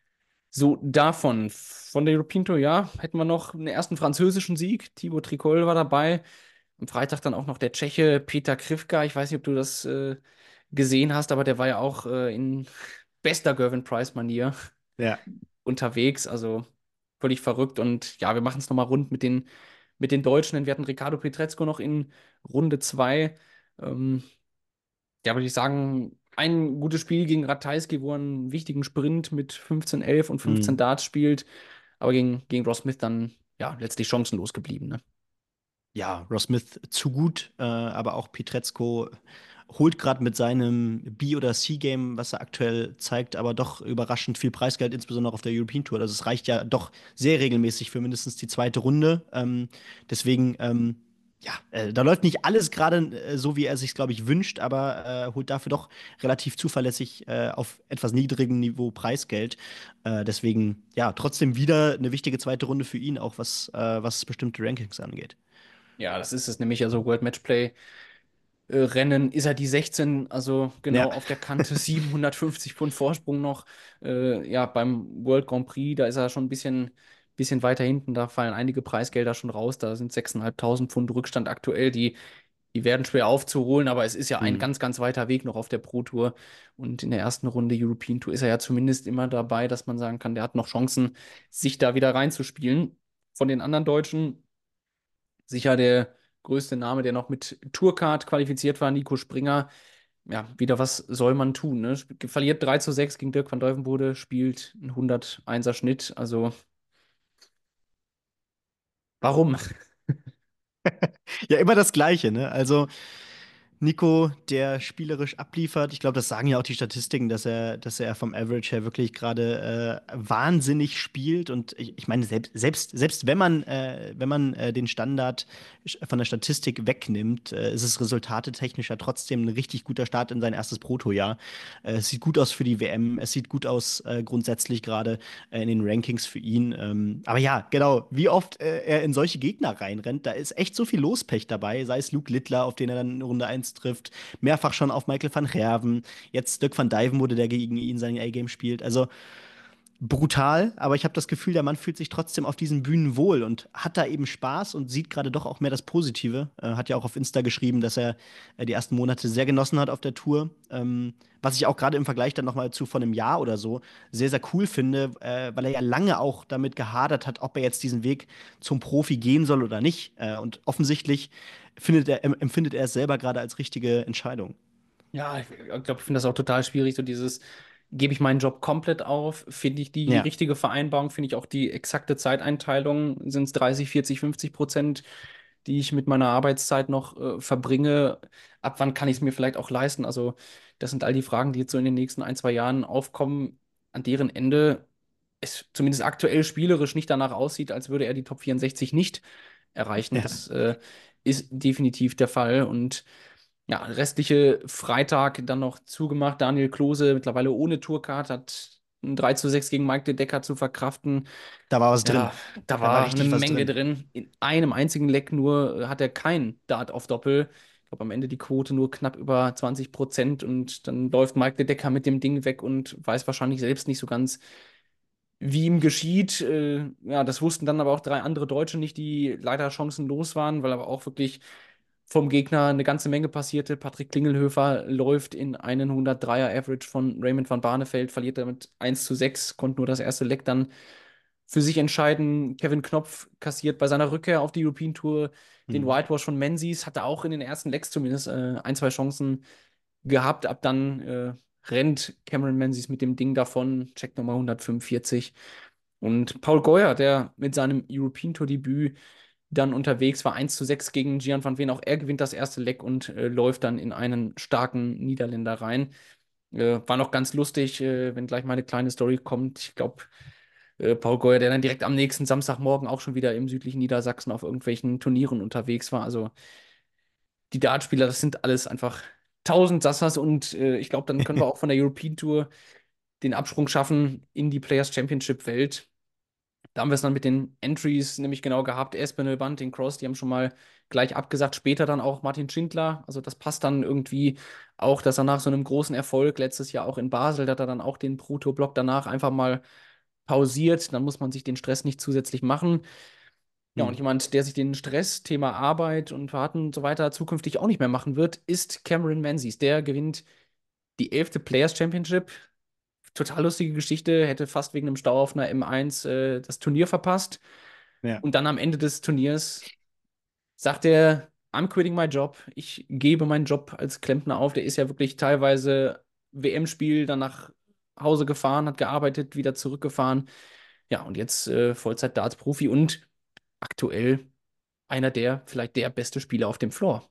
so davon. Von der European Tour, ja, hätten wir noch einen ersten französischen Sieg. Thibaut Tricol war dabei. Am Freitag dann auch noch der Tscheche Peter Krivka. Ich weiß nicht, ob du das äh, gesehen hast, aber der war ja auch äh, in bester Gervin Price-Manier Ja. unterwegs. Also völlig verrückt. Und ja, wir machen es nochmal rund mit den, mit den Deutschen. Denn wir hatten Ricardo Pietrezco noch in Runde zwei. Ähm, ja, würde ich sagen, ein gutes Spiel gegen Ratajski, wo er einen wichtigen Sprint mit fünfzehn elf und fünfzehn Hm. Darts spielt. Aber gegen, gegen Ross Smith dann ja letztlich chancenlos geblieben. Ne? Ja, Ross Smith zu gut, äh, aber auch Pietrezco holt gerade mit seinem B- oder C-Game, was er aktuell zeigt, aber doch überraschend viel Preisgeld, insbesondere auf der European Tour. Also es reicht ja doch sehr regelmäßig für mindestens die zweite Runde. Ähm, deswegen, ähm, ja, äh, da läuft nicht alles gerade äh, so, wie er sich, glaube ich, wünscht, aber äh, holt dafür doch relativ zuverlässig äh, auf etwas niedrigem Niveau Preisgeld. Äh, deswegen, ja, trotzdem wieder eine wichtige zweite Runde für ihn, auch was, äh, was bestimmte Rankings angeht. Ja, das ist es nämlich. Also World Matchplay äh, Rennen ist er die sechzehn, also Ja. genau auf der Kante, siebenhundertfünfzig Pfund Vorsprung noch. Äh, ja, beim World Grand Prix, da ist er schon ein bisschen, bisschen weiter hinten. Da fallen einige Preisgelder schon raus. Da sind sechstausendfünfhundert Pfund Rückstand aktuell. Die, die werden schwer aufzuholen, aber es ist ja ein Hm. ganz, ganz weiter Weg noch auf der Pro Tour. Und in der ersten Runde European Tour ist er ja zumindest immer dabei, dass man sagen kann, der hat noch Chancen, sich da wieder reinzuspielen. Von den anderen Deutschen sicher der größte Name, der noch mit Tourcard qualifiziert war, Nico Springer. Ja, wieder was soll man tun, ne? Sp- Verliert drei zu sechs gegen Dirk van Duijvenbode, spielt einen hunderteinser Schnitt. Also, warum? Ja, immer das Gleiche, ne? Also Nico, der spielerisch abliefert. Ich glaube, das sagen ja auch die Statistiken, dass er, dass er vom Average her wirklich gerade äh, wahnsinnig spielt. Und ich, ich meine, selbst, selbst, selbst wenn man, äh, wenn man äh, den Standard von der Statistik wegnimmt, äh, ist es resultatetechnisch ja trotzdem ein richtig guter Start in sein erstes Protojahr. Äh, es sieht gut aus für die W M, es sieht gut aus äh, grundsätzlich gerade äh, in den Rankings für ihn. Ähm, aber ja, genau, wie oft äh, er in solche Gegner reinrennt, da ist echt so viel Lospech dabei, sei es Luke Littler, auf den er dann in Runde eins trifft, mehrfach schon auf Michael van Gerwen, jetzt Dirk van Dijvenbode, der gegen ihn sein A-Game spielt. Also brutal, aber ich habe das Gefühl, der Mann fühlt sich trotzdem auf diesen Bühnen wohl und hat da eben Spaß und sieht gerade doch auch mehr das Positive. Äh, hat ja auch auf Insta geschrieben, dass er äh, die ersten Monate sehr genossen hat auf der Tour. Ähm, was ich auch gerade im Vergleich dann nochmal zu vor einem Jahr oder so sehr, sehr cool finde, äh, weil er ja lange auch damit gehadert hat, ob er jetzt diesen Weg zum Profi gehen soll oder nicht. Äh, und offensichtlich findet er, em- empfindet er es selber gerade als richtige Entscheidung. Ja, ich glaube, ich finde das auch total schwierig, so dieses, gebe ich meinen Job komplett auf, finde ich die Ja. richtige Vereinbarung, finde ich auch die exakte Zeiteinteilung, sind es dreißig, vierzig, fünfzig Prozent, die ich mit meiner Arbeitszeit noch äh, verbringe, ab wann kann ich es mir vielleicht auch leisten? Also das sind all die Fragen, die jetzt so in den nächsten ein, zwei Jahren aufkommen, an deren Ende es zumindest aktuell spielerisch nicht danach aussieht, als würde er die Top vierundsechzig nicht erreichen. Ja. Das äh, ist definitiv der Fall. Und ja, restliche Freitag dann noch zugemacht. Daniel Klose mittlerweile ohne Tourcard hat ein drei zu sechs gegen Mike De Decker zu verkraften. Da war was drin. Ja, da Da war war eine richtig was Menge drin. drin. In einem einzigen Leck nur äh, hat er kein Dart auf Doppel. Ich glaube, am Ende die Quote nur knapp über zwanzig Prozent und dann läuft Mike De Decker mit dem Ding weg und weiß wahrscheinlich selbst nicht so ganz, wie ihm geschieht. Äh, ja, das wussten dann aber auch drei andere Deutsche nicht, die leider chancenlos waren, weil aber auch wirklich vom Gegner eine ganze Menge passierte. Patrick Klingelhöfer läuft in einen hundertdreier Average von Raymond van Barneveld, verliert damit eins zu sechs, konnte nur das erste Leck dann für sich entscheiden. Kevin Knopf kassiert bei seiner Rückkehr auf die European Tour den Mhm. Whitewash von Menzies, hatte auch in den ersten Lecks zumindest äh, ein, zwei Chancen gehabt. Ab dann äh, rennt Cameron Menzies mit dem Ding davon, Check Nummer hundertfünfundvierzig. Und Paul Goyer, der mit seinem European Tour Debüt dann unterwegs war, eins zu sechs gegen Gian van Veen. Auch er gewinnt das erste Leck und äh, läuft dann in einen starken Niederländer rein. Äh, war noch ganz lustig, äh, wenn gleich mal eine kleine Story kommt. Ich glaube, äh, Paul Goyer, der dann direkt am nächsten Samstagmorgen auch schon wieder im südlichen Niedersachsen auf irgendwelchen Turnieren unterwegs war. Also die Dartspieler, das sind alles einfach tausend Sassas und äh, ich glaube, dann können wir auch von der European Tour den Absprung schaffen in die Players Championship Welt. Da haben wir es dann mit den Entries nämlich genau gehabt. Espinel, Bunting, Cross, die haben schon mal gleich abgesagt. Später dann auch Martin Schindler. Also das passt dann irgendwie auch, dass er nach so einem großen Erfolg letztes Jahr auch in Basel, da hat er dann auch den Pro-Tour-Block danach einfach mal pausiert. Dann muss man sich den Stress nicht zusätzlich machen. Ja, und Mhm. jemand, der sich den Stress, Thema Arbeit und Warten und so weiter zukünftig auch nicht mehr machen wird, ist Cameron Menzies. Der gewinnt die elfte Players Championship. Total lustige Geschichte, hätte fast wegen einem Stau auf einer M eins äh, das Turnier verpasst. Ja. Und dann am Ende des Turniers sagt er, I'm quitting my job. Ich gebe meinen Job als Klempner auf. Der ist ja wirklich teilweise W M-Spiel, dann nach Hause gefahren, hat gearbeitet, wieder zurückgefahren. Ja, und jetzt äh, Vollzeit-Darts-Profi und aktuell einer der, vielleicht der beste Spieler auf dem Floor.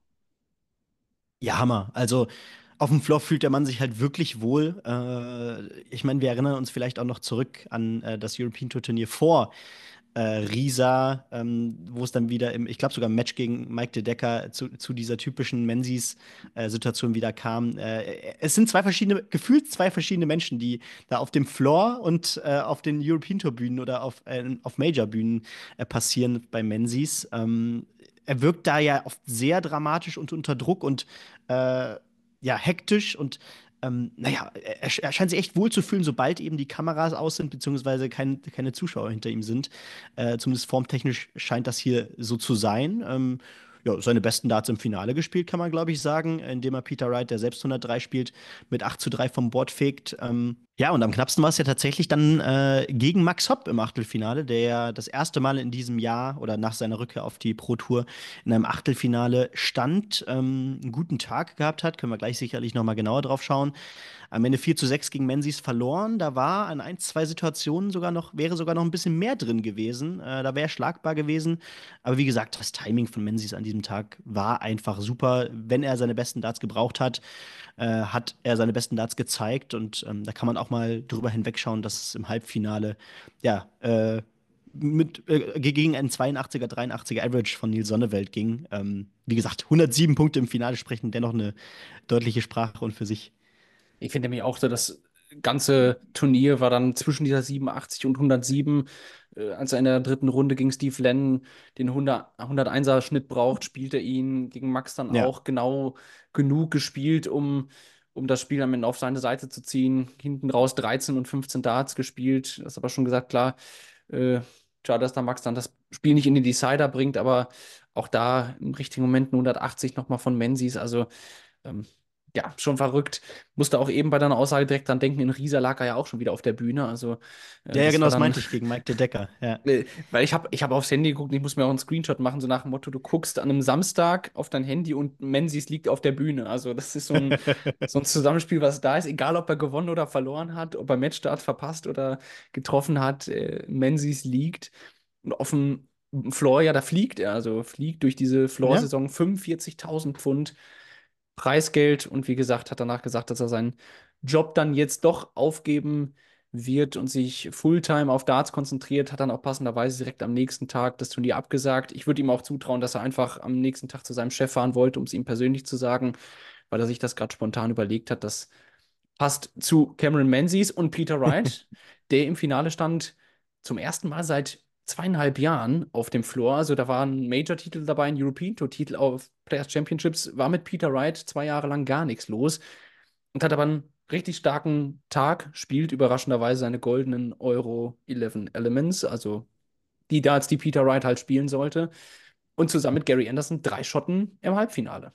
Ja, Hammer. Also auf dem Floor fühlt der Mann sich halt wirklich wohl. Äh, ich meine, wir erinnern uns vielleicht auch noch zurück an äh, das European Tour Turnier vor äh, Riesa, ähm, wo es dann wieder im, ich glaube sogar im Match gegen Mike De Decker zu, zu dieser typischen Menzies-Situation wieder kam. Äh, es sind zwei verschiedene, gefühlt zwei verschiedene Menschen, die da auf dem Floor und äh, auf den European Tour Bühnen oder auf, äh, auf Major Bühnen äh, passieren bei Menzies. Ähm, er wirkt da ja oft sehr dramatisch und unter Druck und äh, ja, hektisch und ähm, naja, er, er scheint sich echt wohl zu fühlen, sobald eben die Kameras aus sind, beziehungsweise kein, keine Zuschauer hinter ihm sind. Äh, zumindest formtechnisch scheint das hier so zu sein. Ähm, ja, seine besten Darts im Finale gespielt, kann man, glaube ich, sagen, indem er Peter Wright, der selbst hundertdrei spielt, mit acht zu drei vom Board fegt. Ähm, ja, und am knappsten war es ja tatsächlich dann äh, gegen Max Hopp im Achtelfinale, der ja das erste Mal in diesem Jahr oder nach seiner Rückkehr auf die Pro Tour in einem Achtelfinale stand, ähm, einen guten Tag gehabt hat. Können wir gleich sicherlich noch mal genauer drauf schauen. Am Ende vier zu sechs gegen Menzies verloren. Da war an ein, zwei Situationen sogar noch, wäre sogar noch ein bisschen mehr drin gewesen. Äh, da wäre schlagbar gewesen. Aber wie gesagt, das Timing von Menzies an diesem Tag war einfach super. Wenn er seine besten Darts gebraucht hat, äh, hat er seine besten Darts gezeigt. Und ähm, da kann man auch mal drüber hinwegschauen, dass es im Halbfinale, ja, äh, mit, äh, gegen einen zweiundachtziger, dreiundachtziger Average von Nils Sonneveld ging. Ähm, wie gesagt, hundertsieben Punkte im Finale sprechen dennoch eine deutliche Sprache und für sich. Ich finde nämlich auch so, das ganze Turnier war dann zwischen dieser siebenundachtzig und hundertsieben. Äh, als er in der dritten Runde gegen Steve Lennon den hundert, hunderteiner Schnitt braucht, spielt er ihn gegen Max dann Ja. auch genau genug gespielt, um, um das Spiel am Ende auf seine Seite zu ziehen. Hinten raus dreizehn und fünfzehn Darts gespielt. Das ist aber schon gesagt, klar, äh, schade, dass da Max dann das Spiel nicht in den Decider bringt, aber auch da im richtigen Moment hundertachtzig nochmal von Menzies. Also ähm, ja, schon verrückt. Musste auch eben bei deiner Aussage direkt dran denken, in Riesa lag er ja auch schon wieder auf der Bühne. Also äh, Ja, ja, das genau, war das dann, meinte ich gegen Mike De Decker. Ja. äh, weil ich habe ich hab aufs Handy geguckt, und ich muss mir auch einen Screenshot machen, so nach dem Motto, du guckst an einem Samstag auf dein Handy und Menzies liegt auf der Bühne. Also das ist so ein, so ein Zusammenspiel, was da ist, egal ob er gewonnen oder verloren hat, ob er Matchstart verpasst oder getroffen hat, äh, Menzies liegt. Und auf dem Floor, ja, da fliegt er, also fliegt durch diese Ja. Floor-Saison fünfundvierzigtausend Pfund Preisgeld und wie gesagt, hat danach gesagt, dass er seinen Job dann jetzt doch aufgeben wird und sich Fulltime auf Darts konzentriert, hat dann auch passenderweise direkt am nächsten Tag das Turnier abgesagt. Ich würde ihm auch zutrauen, dass er einfach am nächsten Tag zu seinem Chef fahren wollte, um es ihm persönlich zu sagen, weil er sich das gerade spontan überlegt hat. Das passt zu Cameron Menzies und Peter Wright, der im Finale stand zum ersten Mal seit zweieinhalb Jahren auf dem Floor. Also da war ein Major-Titel dabei, ein European-Tour-Titel auf Players Championships, war mit Peter Wright zwei Jahre lang gar nichts los und hat aber einen richtig starken Tag, spielt überraschenderweise seine goldenen Euro elf Elements, also die Darts, die Peter Wright halt spielen sollte. Und zusammen mit Gary Anderson drei Schotten im Halbfinale.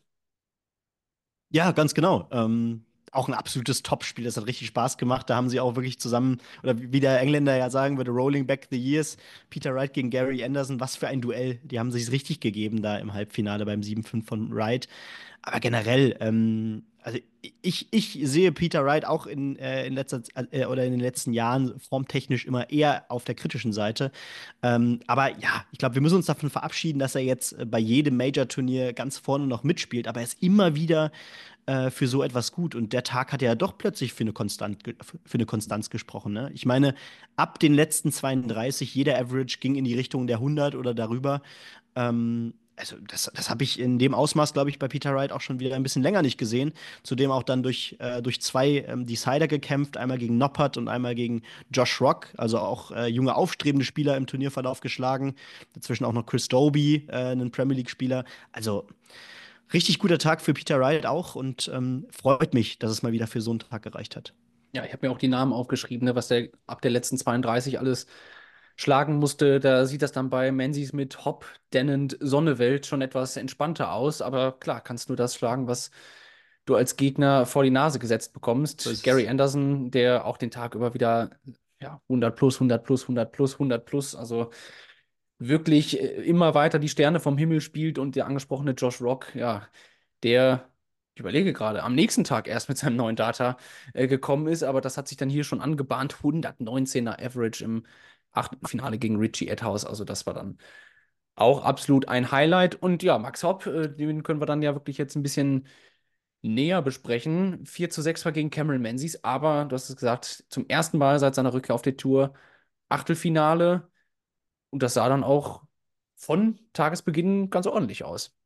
Ja, ganz genau. Ähm, auch ein absolutes Topspiel. Das hat richtig Spaß gemacht. Da haben sie auch wirklich zusammen, oder wie der Engländer ja sagen würde, Rolling Back the Years. Peter Wright gegen Gary Anderson. Was für ein Duell. Die haben sich richtig gegeben da im Halbfinale beim sieben fünf von Wright. Aber generell, ähm, also ich, ich sehe Peter Wright auch in, äh, in letzter äh, oder in den letzten Jahren formtechnisch immer eher auf der kritischen Seite. Ähm, aber ja, ich glaube, wir müssen uns davon verabschieden, dass er jetzt äh, bei jedem Major-Turnier ganz vorne noch mitspielt. Aber er ist immer wieder äh, für so etwas gut. Und der Tag hat ja doch plötzlich für eine Konstant, für eine Konstanz gesprochen. Ne? Ich meine, ab den letzten zweiunddreißig, jeder Average ging in die Richtung der hundert oder darüber. Ähm, also das, das habe ich in dem Ausmaß, glaube ich, bei Peter Wright auch schon wieder ein bisschen länger nicht gesehen. Zudem auch dann durch, äh, durch zwei ähm, Decider gekämpft, einmal gegen Noppert und einmal gegen Josh Rock, also auch äh, junge aufstrebende Spieler im Turnierverlauf geschlagen. Dazwischen auch noch Chris Dobie, äh, ein Premier League-Spieler. Also richtig guter Tag für Peter Wright auch und ähm, freut mich, dass es mal wieder für so einen Tag gereicht hat. Ja, ich habe mir auch die Namen aufgeschrieben, ne, was der ab der letzten zweiunddreißig alles schlagen musste. Da sieht das dann bei Menzies mit Hopp, Dennant, Sonnewelt schon etwas entspannter aus. Aber klar, kannst du das schlagen, was du als Gegner vor die Nase gesetzt So bekommst. ist Gary es. Anderson, der auch den Tag über wieder ja, hundert plus, hundert plus, hundert plus, hundert plus, also wirklich äh, immer weiter die Sterne vom Himmel spielt und der angesprochene Josh Rock, ja, der, ich überlege gerade, am nächsten Tag erst mit seinem neuen Data äh, gekommen ist, aber das hat sich dann hier schon angebahnt. hundertneunzehner Average im achten Finale gegen Richie Edhouse, also das war dann auch absolut ein Highlight. Und ja, Max Hopp, äh, den können wir dann ja wirklich jetzt ein bisschen näher besprechen. vier zu sechs war gegen Cameron Menzies, aber du hast es gesagt, zum ersten Mal seit seiner Rückkehr auf die Tour Achtelfinale. Und das sah dann auch von Tagesbeginn ganz ordentlich aus.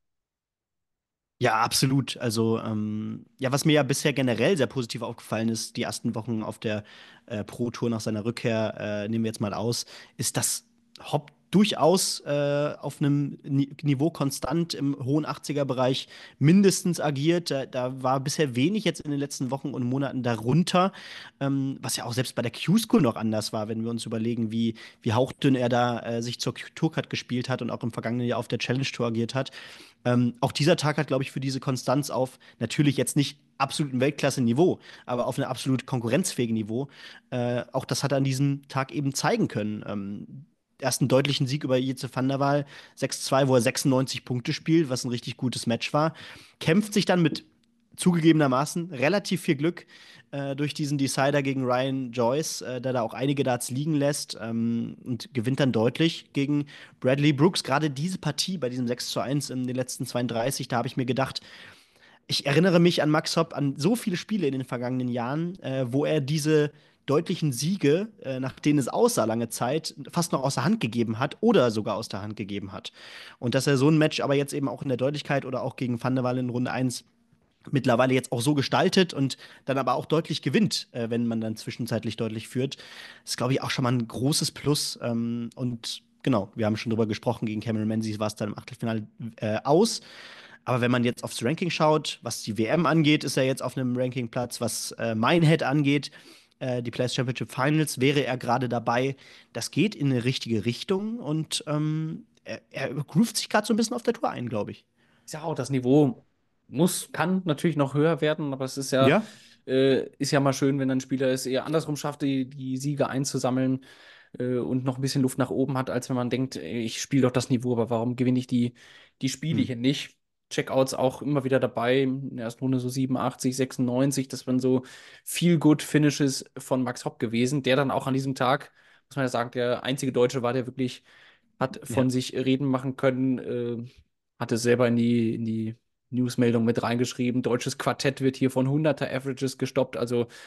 Ja, absolut. Also, ähm, ja, was mir ja bisher generell sehr positiv aufgefallen ist, die ersten Wochen auf der äh, Pro-Tour nach seiner Rückkehr, äh, nehmen wir jetzt mal aus, ist, dass Hopp durchaus äh, auf einem Ni Niveau konstant im hohen achtziger-Bereich mindestens agiert. Da, da war bisher wenig jetzt in den letzten Wochen und Monaten darunter, ähm, was ja auch selbst bei der Q-School noch anders war, wenn wir uns überlegen, wie, wie hauchdünn er da äh, sich zur Tourcard gespielt hat und auch im vergangenen Jahr auf der Challenge Tour agiert hat. Ähm, auch dieser Tag hat, glaube ich, für diese Konstanz auf natürlich jetzt nicht absoluten Weltklasse-Niveau, aber auf einem absolut konkurrenzfähigen Niveau. Äh, auch das hat er an diesem Tag eben zeigen können. Ähm, erst einen deutlichen Sieg über Jetse van der Waal, sechs zwei, wo er sechsundneunzig Punkte spielt, was ein richtig gutes Match war. Kämpft sich dann mit zugegebenermaßen relativ viel Glück äh, durch diesen Decider gegen Ryan Joyce, äh, der da auch einige Darts liegen lässt ähm, und gewinnt dann deutlich gegen Bradley Brooks. Gerade diese Partie bei diesem sechs zu eins in den letzten zweiunddreißig, da habe ich mir gedacht, ich erinnere mich an Max Hopp an so viele Spiele in den vergangenen Jahren, äh, wo er diese deutlichen Siege, äh, nach denen es aussah lange Zeit, fast noch aus der Hand gegeben hat oder sogar aus der Hand gegeben hat. Und dass er so ein Match aber jetzt eben auch in der Deutlichkeit oder auch gegen Van der Waal in Runde eins mittlerweile jetzt auch so gestaltet und dann aber auch deutlich gewinnt, äh, wenn man dann zwischenzeitlich deutlich führt, ist, glaube ich, auch schon mal ein großes Plus. Ähm, und genau, wir haben schon drüber gesprochen, gegen Cameron Menzies war es dann im Achtelfinale äh, aus. Aber wenn man jetzt aufs Ranking schaut, was die W M angeht, ist er jetzt auf einem Rankingplatz, was äh, Minehead angeht, äh, die Players Championship Finals, wäre er gerade dabei. Das geht in eine richtige Richtung und ähm, er, er groovt sich gerade so ein bisschen auf der Tour ein, glaube ich. Ist ja auch das Niveau muss, kann natürlich noch höher werden, aber es ist ja, Ja, äh, ist ja mal schön, wenn ein Spieler es eher andersrum schafft, die, die Siege einzusammeln äh, und noch ein bisschen Luft nach oben hat, als wenn man denkt, ey, ich spiele doch das Niveau, aber warum gewinne ich die, die Spiele hm. hier nicht? Checkouts auch immer wieder dabei, in der ersten Runde so siebenundachtzig, sechsundneunzig, das waren so Feel-Good-Finishes von Max Hopp gewesen, der dann auch an diesem Tag, muss man ja sagen, der einzige Deutsche war, der wirklich hat Ja. von sich reden machen können, äh, hatte selber in die, in die Newsmeldung mit reingeschrieben, deutsches Quartett wird hier von hunderter Averages gestoppt. Also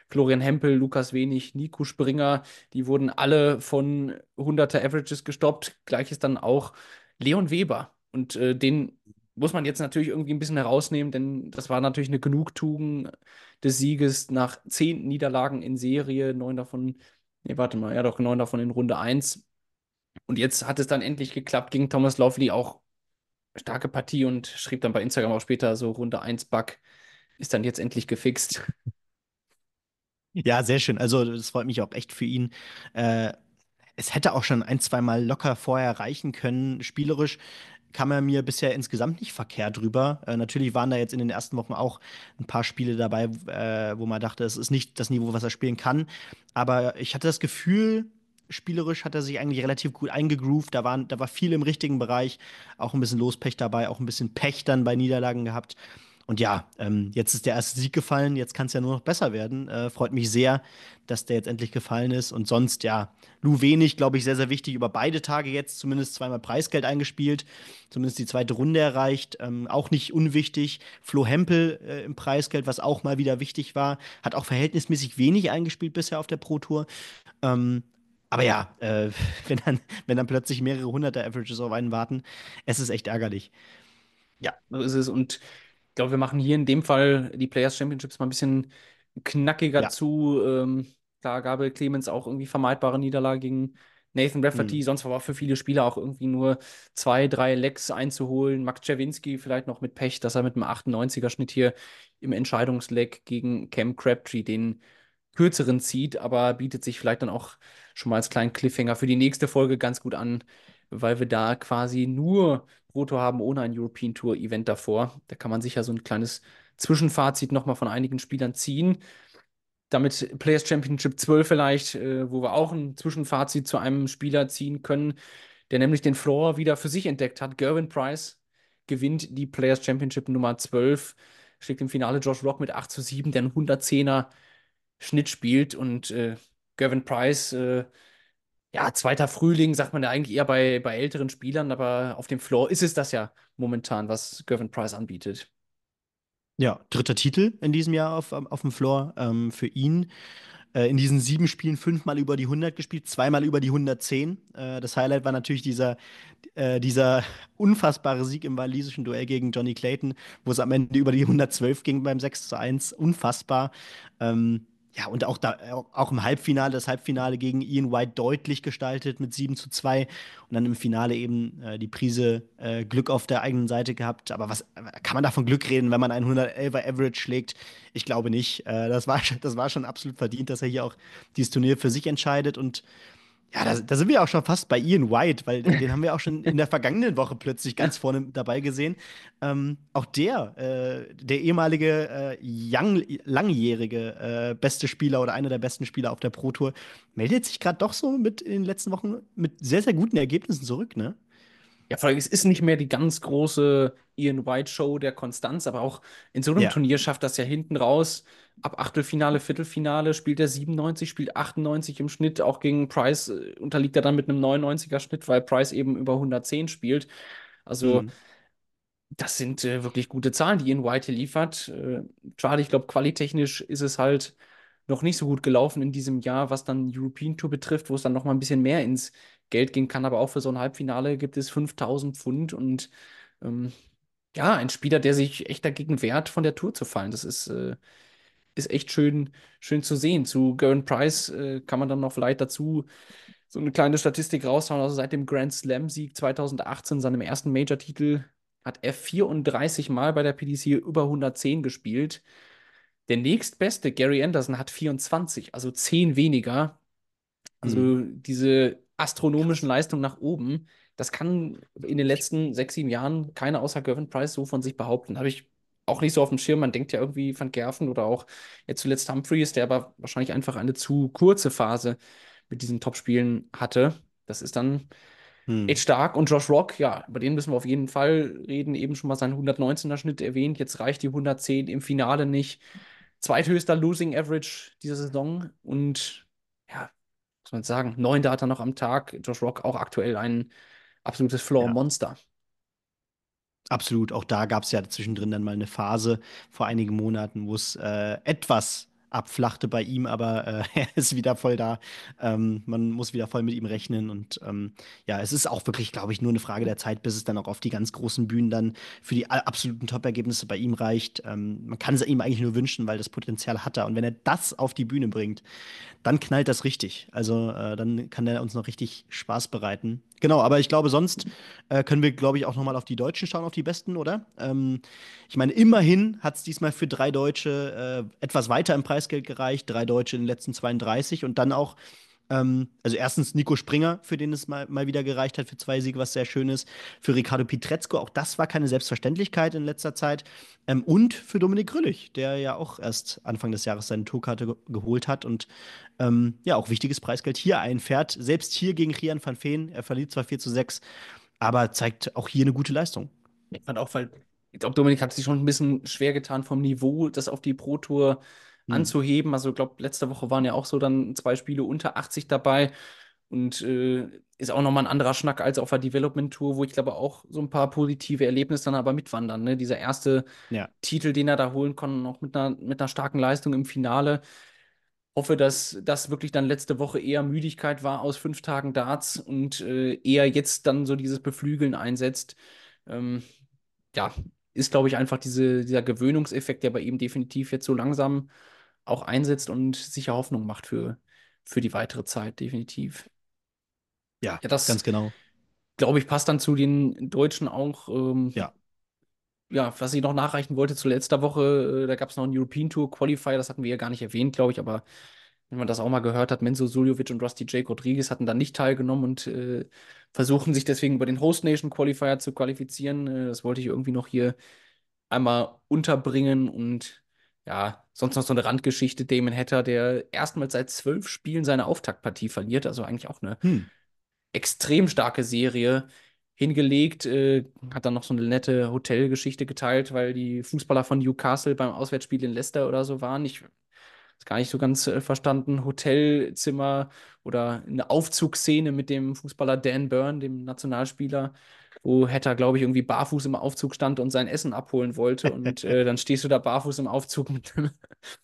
Florian Hempel, Lukas Wenig, Nico Springer, die wurden alle von hunderter Averages gestoppt. Gleiches dann auch Leon Weber. Und äh, den muss man jetzt natürlich irgendwie ein bisschen herausnehmen, denn das war natürlich eine Genugtuung des Sieges nach zehn Niederlagen in Serie, neun davon, nee, warte mal, ja doch, neun davon in Runde eins. Und jetzt hat es dann endlich geklappt gegen Thomas Loveley, auch starke Partie und schrieb dann bei Instagram auch später so Runde eins Bug ist dann jetzt endlich gefixt. Ja, sehr schön. Also, das freut mich auch echt für ihn. Äh, Es hätte auch schon ein, zwei Mal locker vorher reichen können. Spielerisch kam er mir bisher insgesamt nicht verkehrt drüber. Äh, natürlich waren da jetzt in den ersten Wochen auch ein paar Spiele dabei, äh, wo man dachte, es ist nicht das Niveau, was er spielen kann. Aber ich hatte das Gefühl, spielerisch hat er sich eigentlich relativ gut eingegroovt. Da waren, da war viel im richtigen Bereich, auch ein bisschen Lospech dabei, auch ein bisschen Pech dann bei Niederlagen gehabt. Und ja, ähm, jetzt ist der erste Sieg gefallen, jetzt kann es ja nur noch besser werden. Äh, freut mich sehr, dass der jetzt endlich gefallen ist. Und sonst, ja, Lou Wenig, glaube ich, sehr, sehr wichtig. Über beide Tage jetzt zumindest zweimal Preisgeld eingespielt, zumindest die zweite Runde erreicht. Ähm, auch nicht unwichtig. Flo Hempel äh, im Preisgeld, was auch mal wieder wichtig war, hat auch verhältnismäßig wenig eingespielt bisher auf der Pro Tour. Ähm, aber ja, äh, wenn dann, wenn dann plötzlich mehrere hunderte Averages auf einen warten, es ist echt ärgerlich. Ja, so ist es. Und ich glaube, wir machen hier in dem Fall die Players Championships mal ein bisschen knackiger Ja. zu. Ähm, klar, Gabriel Clemens auch irgendwie vermeidbare Niederlage gegen Nathan Hm. Rafferty. Sonst war aber für viele Spieler auch irgendwie nur zwei, drei Lecks einzuholen. Max Czerwinski vielleicht noch mit Pech, dass er mit einem achtundneunziger Schnitt hier im Entscheidungsleck gegen Cam Crabtree den kürzeren zieht, aber bietet sich vielleicht dann auch schon mal als kleinen Cliffhanger für die nächste Folge ganz gut an, weil wir da quasi nur Proto haben ohne ein European Tour Event davor. Da kann man sicher so ein kleines Zwischenfazit nochmal von einigen Spielern ziehen. Damit Players Championship zwölf vielleicht, äh, wo wir auch ein Zwischenfazit zu einem Spieler ziehen können, der nämlich den Floor wieder für sich entdeckt hat. Gervin Price gewinnt die Players Championship Nummer zwölf, schlägt im Finale Josh Rock mit acht zu sieben, der einen hundertzehner Schnitt spielt und äh, Gervin Price, äh, ja, zweiter Frühling, sagt man ja eigentlich eher bei, bei älteren Spielern, aber auf dem Floor ist es das ja momentan, was Gervin Price anbietet. Ja, dritter Titel in diesem Jahr auf, auf dem Floor ähm, für ihn. Äh, in diesen sieben Spielen fünfmal über die hundert gespielt, zweimal über die hundertzehn. Äh, das Highlight war natürlich dieser, äh, dieser unfassbare Sieg im walisischen Duell gegen Johnny Clayton, wo es am Ende über die hundertzwölf ging beim sechs zu eins. Unfassbar. Ähm, ja, und auch, da, auch im Halbfinale, das Halbfinale gegen Ian White deutlich gestaltet mit sieben zu zwei und dann im Finale eben äh, die Prise äh, Glück auf der eigenen Seite gehabt. Aber was kann man da von Glück reden, wenn man einen hundertelfer Average schlägt? Ich glaube nicht. Äh, das war, das war schon absolut verdient, dass er hier auch dieses Turnier für sich entscheidet. Und ja, da, da sind wir auch schon fast bei Ian White, weil den haben wir auch schon in der vergangenen Woche plötzlich ganz vorne dabei gesehen. Ähm, auch der, äh, der ehemalige äh, young, langjährige äh, beste Spieler oder einer der besten Spieler auf der Pro Tour, meldet sich gerade doch so mit in den letzten Wochen mit sehr, sehr guten Ergebnissen zurück, ne? Ja, vor allem, es ist nicht mehr die ganz große Ian White Show der Konstanz, aber auch in so einem Ja. Turnier schafft das ja hinten raus. Ab Achtelfinale, Viertelfinale spielt er siebenundneunzig, spielt achtundneunzig im Schnitt. Auch gegen Price äh, unterliegt er dann mit einem neunundneunziger Schnitt, weil Price eben über hundertzehn spielt. Also, Hm. das sind äh, wirklich gute Zahlen, die Ian White hier liefert. Äh, schade, ich glaube, qualitechnisch ist es halt noch nicht so gut gelaufen in diesem Jahr, was dann European Tour betrifft, wo es dann noch mal ein bisschen mehr ins Geld gehen kann. Aber auch für so ein Halbfinale gibt es fünftausend Pfund und ähm, ja, ein Spieler, der sich echt dagegen wehrt, von der Tour zu fallen. Das ist, äh, ist echt schön, schön zu sehen. Zu Gervin Price äh, kann man dann noch vielleicht dazu so eine kleine Statistik raushauen. Also seit dem Grand Slam-Sieg zweitausendachtzehn, seinem ersten Major-Titel, hat er vierunddreißig Mal bei der P D C über hundertzehn gespielt. Der nächstbeste, Gary Anderson, hat vierundzwanzig, also zehn weniger. Hm. Also diese astronomischen Krass. Leistungen nach oben, das kann in den letzten sechs, sieben Jahren keiner außer Gervin Price so von sich behaupten. Habe ich auch nicht so auf dem Schirm. Man denkt ja irgendwie Van Gerven oder auch jetzt zuletzt Humphreys, der aber wahrscheinlich einfach eine zu kurze Phase mit diesen Topspielen hatte. Das ist dann Hm. echt stark. Und Josh Rock, ja, über den müssen wir auf jeden Fall reden. Eben schon mal seinen hundertneunzehner Schnitt erwähnt. Jetzt reicht die hundertzehn im Finale nicht. Zweithöchster Losing Average dieser Saison. Und ja, muss man sagen, neun Data noch am Tag. Josh Rock auch aktuell ein absolutes Ja. Floor-Monster. Absolut, auch da gab es ja zwischendrin dann mal eine Phase vor einigen Monaten, wo es äh, etwas abflachte bei ihm, aber äh, er ist wieder voll da. Ähm, man muss wieder voll mit ihm rechnen und ähm, ja, es ist auch wirklich, glaube ich, nur eine Frage der Zeit, bis es dann auch auf die ganz großen Bühnen dann für die a- absoluten Top-Ergebnisse bei ihm reicht. Ähm, man kann es ihm eigentlich nur wünschen, weil das Potenzial hat er. Und wenn er das auf die Bühne bringt, dann knallt das richtig. Also äh, dann kann er uns noch richtig Spaß bereiten. Genau, aber ich glaube, sonst äh, können wir, glaube ich, auch noch mal auf die Deutschen schauen, auf die Besten, oder? Ähm, ich meine, immerhin hat es diesmal für drei Deutsche äh, etwas weiter im Preisgeld gereicht. Drei Deutsche in den letzten zweiunddreißig und dann auch ähm, also erstens Nico Springer, für den es mal, mal wieder gereicht hat für zwei Siege, was sehr schön ist. Für Ricardo Pietrezco, auch das war keine Selbstverständlichkeit in letzter Zeit. Ähm, und für Dominik Grüllich, der ja auch erst Anfang des Jahres seine Tourkarte ge geholt hat und ähm, ja auch wichtiges Preisgeld hier einfährt. Selbst hier gegen Rian van Veen, er verliert zwar vier zu sechs, aber zeigt auch hier eine gute Leistung. Ich fand auch, weil ich glaube, Dominik hat sich schon ein bisschen schwer getan vom Niveau, das auf die Pro Tour Hm. anzuheben. Also, ich glaube, letzte Woche waren ja auch so dann zwei Spiele unter achtzig dabei und äh, ist auch nochmal ein anderer Schnack als auf der Development Tour, wo ich glaube auch so ein paar positive Erlebnisse dann aber mitwandern. Ne? Dieser erste Ja. Titel, den er da holen konnte, noch mit einer, mit einer starken Leistung im Finale. Hoffe, dass das wirklich dann letzte Woche eher Müdigkeit war aus fünf Tagen Darts und äh, eher jetzt dann so dieses Beflügeln einsetzt. Ähm, ja, ist, glaube ich, einfach diese, dieser Gewöhnungseffekt, der bei ihm definitiv jetzt so langsam auch einsetzt und sicher Hoffnung macht für, für die weitere Zeit, definitiv. Ja, Ja, das, ganz genau. glaube ich, passt dann zu den Deutschen auch. Ähm, Ja. ja, was ich noch nachreichen wollte zu letzter Woche, äh, da gab es noch einen European Tour Qualifier, das hatten wir ja gar nicht erwähnt, glaube ich, aber wenn man das auch mal gehört hat, Menzo Suljovic und Rusty Jake Rodriguez hatten da nicht teilgenommen und äh, versuchen sich deswegen über den Host Nation Qualifier zu qualifizieren. Äh, das wollte ich irgendwie noch hier einmal unterbringen und ja, sonst noch so eine Randgeschichte. Damon Hatter, der erstmals seit zwölf Spielen seine Auftaktpartie verliert, also eigentlich auch eine Hm. extrem starke Serie hingelegt. Äh, hat dann noch so eine nette Hotelgeschichte geteilt, weil die Fußballer von Newcastle beim Auswärtsspiel in Leicester oder so waren. Ich ist gar nicht so ganz äh, verstanden. Hotelzimmer oder eine Aufzugsszene mit dem Fußballer Dan Burn, dem Nationalspieler, wo Hatter, glaube ich, irgendwie barfuß im Aufzug stand und sein Essen abholen wollte. Und äh, dann stehst du da barfuß im Aufzug mit einem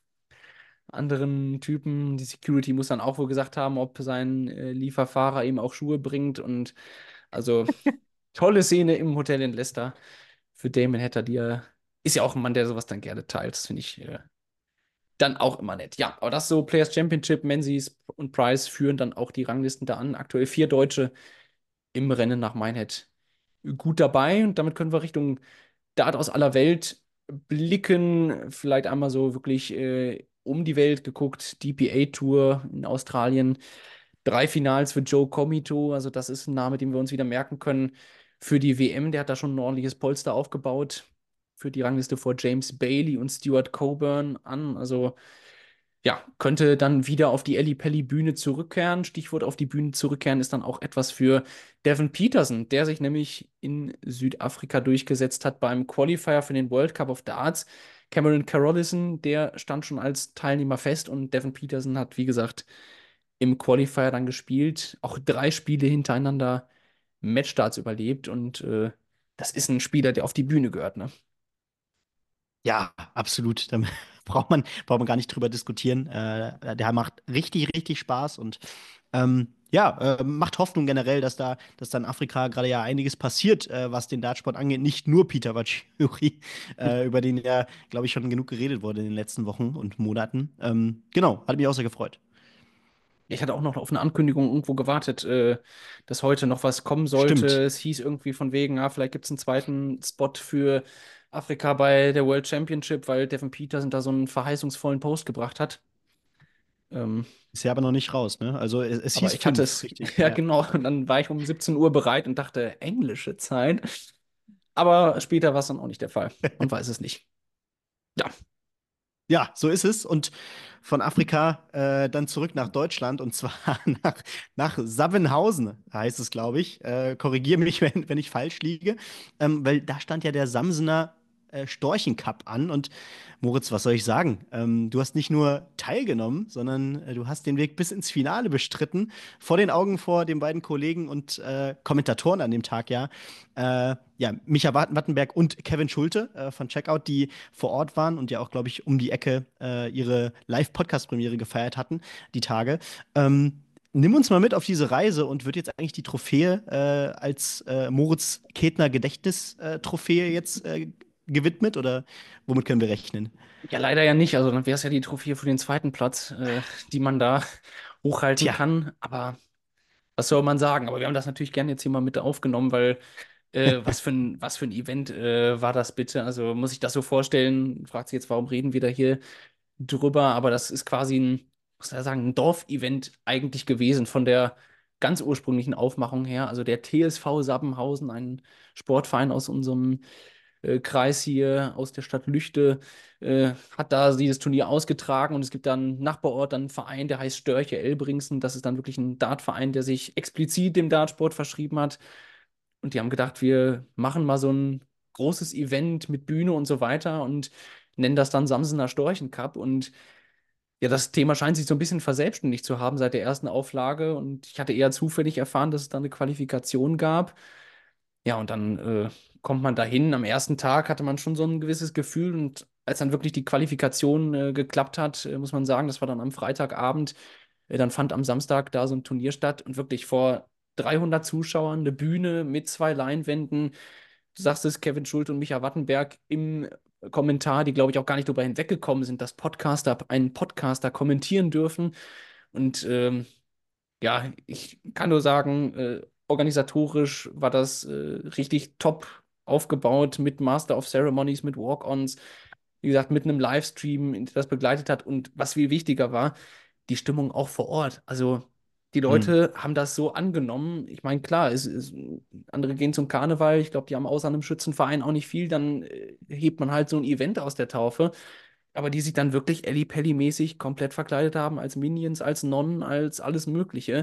anderen Typen. Die Security muss dann auch wohl gesagt haben, ob sein äh, Lieferfahrer ihm auch Schuhe bringt. Und also tolle Szene im Hotel in Leicester für Damon Hatter, die er ist ja auch ein Mann, der sowas dann gerne teilt. Das finde ich äh, dann auch immer nett. Ja, aber das so Players Championship, Menzies und Price führen dann auch die Ranglisten da an. Aktuell vier Deutsche im Rennen nach Minehead gut dabei und damit können wir Richtung Dart aus aller Welt blicken. Vielleicht einmal so wirklich äh, um die Welt geguckt. D P A Tour in Australien. Drei Finals für Joe Comito. Also, das ist ein Name, den wir uns wieder merken können. Für die W M, der hat da schon ein ordentliches Polster aufgebaut. Für die Rangliste vor James Bailey und Stuart Coburn an. Also, ja, könnte dann wieder auf die Ellie Pelli Bühne zurückkehren. Stichwort auf die Bühne zurückkehren ist dann auch etwas für Devin Peterson, der sich nämlich in Südafrika durchgesetzt hat beim Qualifier für den World Cup of Darts. Cameron Carrollison, der stand schon als Teilnehmer fest und Devin Peterson hat, wie gesagt, im Qualifier dann gespielt. Auch drei Spiele hintereinander Matchstarts überlebt und äh, das ist ein Spieler, der auf die Bühne gehört, ne? Ja, absolut. Da braucht man, braucht man gar nicht drüber diskutieren. Äh, der macht richtig, richtig Spaß und ähm, ja, äh, macht Hoffnung generell, dass da, dass da in Afrika gerade ja einiges passiert, äh, was den Dartsport angeht. Nicht nur Peter Vacchiuri, äh, über den ja, glaube ich, schon genug geredet wurde in den letzten Wochen und Monaten. Ähm, genau, hat mich auch sehr gefreut. Ich hatte auch noch auf eine Ankündigung irgendwo gewartet, äh, dass heute noch was kommen sollte. Stimmt. Es hieß irgendwie von wegen, ah, vielleicht gibt es einen zweiten Spot für Afrika bei der World Championship, weil Devin Peterson da so einen verheißungsvollen Post gebracht hat. Ähm, Ist ja aber noch nicht raus, ne? Also es, es aber hieß ich hatte fünf, es, richtig. ja Ja. genau, und dann war ich um siebzehn Uhr bereit und dachte, englische Zeit. Aber später war es dann auch nicht der Fall. Man weiß es nicht. Ja, Ja, so ist es. Und von Afrika äh, dann zurück nach Deutschland und zwar nach, nach Savenhausen, heißt es, glaube ich. Äh, korrigiere mich, wenn, wenn ich falsch liege. Ähm, weil da stand ja der Samsener äh, Storchencup an. Und Moritz, was soll ich sagen? Ähm, du hast nicht nur teilgenommen, sondern äh, du hast den Weg bis ins Finale bestritten, vor den Augen vor den beiden Kollegen und äh, Kommentatoren an dem Tag, ja. Äh, ja, Micha Wat- Wattenberg und Kevin Schulte äh, von Checkout, die vor Ort waren und ja auch, glaube ich, um die Ecke äh, ihre Live-Podcast-Premiere gefeiert hatten, die Tage. Ähm, Nimm uns mal mit auf diese Reise und wird jetzt eigentlich die Trophäe äh, als äh, Moritz Ketner Gedächtnis-Trophäe jetzt äh, gewidmet oder womit können wir rechnen? Ja, leider ja nicht. Also dann wäre es ja die Trophäe für den zweiten Platz, äh, die man da hochhalten Tja. kann. Aber was soll man sagen? Aber wir haben das natürlich gerne jetzt hier mal mit aufgenommen, weil äh, was für ein, was für ein Event äh, war das bitte? Also muss ich das so vorstellen? Fragt sich jetzt, warum reden wir da hier drüber? Aber das ist quasi ein, was soll ich sagen, ein Dorfevent eigentlich gewesen von der ganz ursprünglichen Aufmachung her. Also der T S V Sappenhausen, ein Sportverein aus unserem äh, Kreis hier, aus der Stadt Lüchte, äh, hat da dieses Turnier ausgetragen und es gibt dann einen Nachbarort, dann einen Verein, der heißt Störche Elbringsen. Das ist dann wirklich ein Dartverein, der sich explizit dem Dartsport verschrieben hat. Und die haben gedacht, wir machen mal so ein großes Event mit Bühne und so weiter und nennen das dann Samsener Storchen Cup. Und ja, das Thema scheint sich so ein bisschen verselbstständigt zu haben seit der ersten Auflage. Und ich hatte eher zufällig erfahren, dass es da eine Qualifikation gab. Ja, und dann äh, kommt man dahin. Am ersten Tag hatte man schon so ein gewisses Gefühl. Und als dann wirklich die Qualifikation äh, geklappt hat, äh, muss man sagen, das war dann am Freitagabend. Äh, dann fand am Samstag da so ein Turnier statt und wirklich vor dreihundert Zuschauern, eine Bühne mit zwei Leinwänden. Du sagst es, Kevin Schulte und Micha Wattenberg im Kommentar, die, glaube ich, auch gar nicht darüber hinweggekommen sind, dass Podcaster einen Podcaster kommentieren dürfen. Und ähm, ja, ich kann nur sagen, äh, organisatorisch war das äh, richtig top aufgebaut mit Master of Ceremonies, mit Walk-Ons, wie gesagt, mit einem Livestream, der das begleitet hat. Und was viel wichtiger war, die Stimmung auch vor Ort. Also die Hm. Leute haben das so angenommen. Ich meine, klar, es, es, andere gehen zum Karneval. Ich glaube, die haben außer einem Schützenverein auch nicht viel. Dann äh, hebt man halt so ein Event aus der Taufe. Aber die sich dann wirklich Elli Pelli-mäßig komplett verkleidet haben, als Minions, als Nonnen, als alles Mögliche,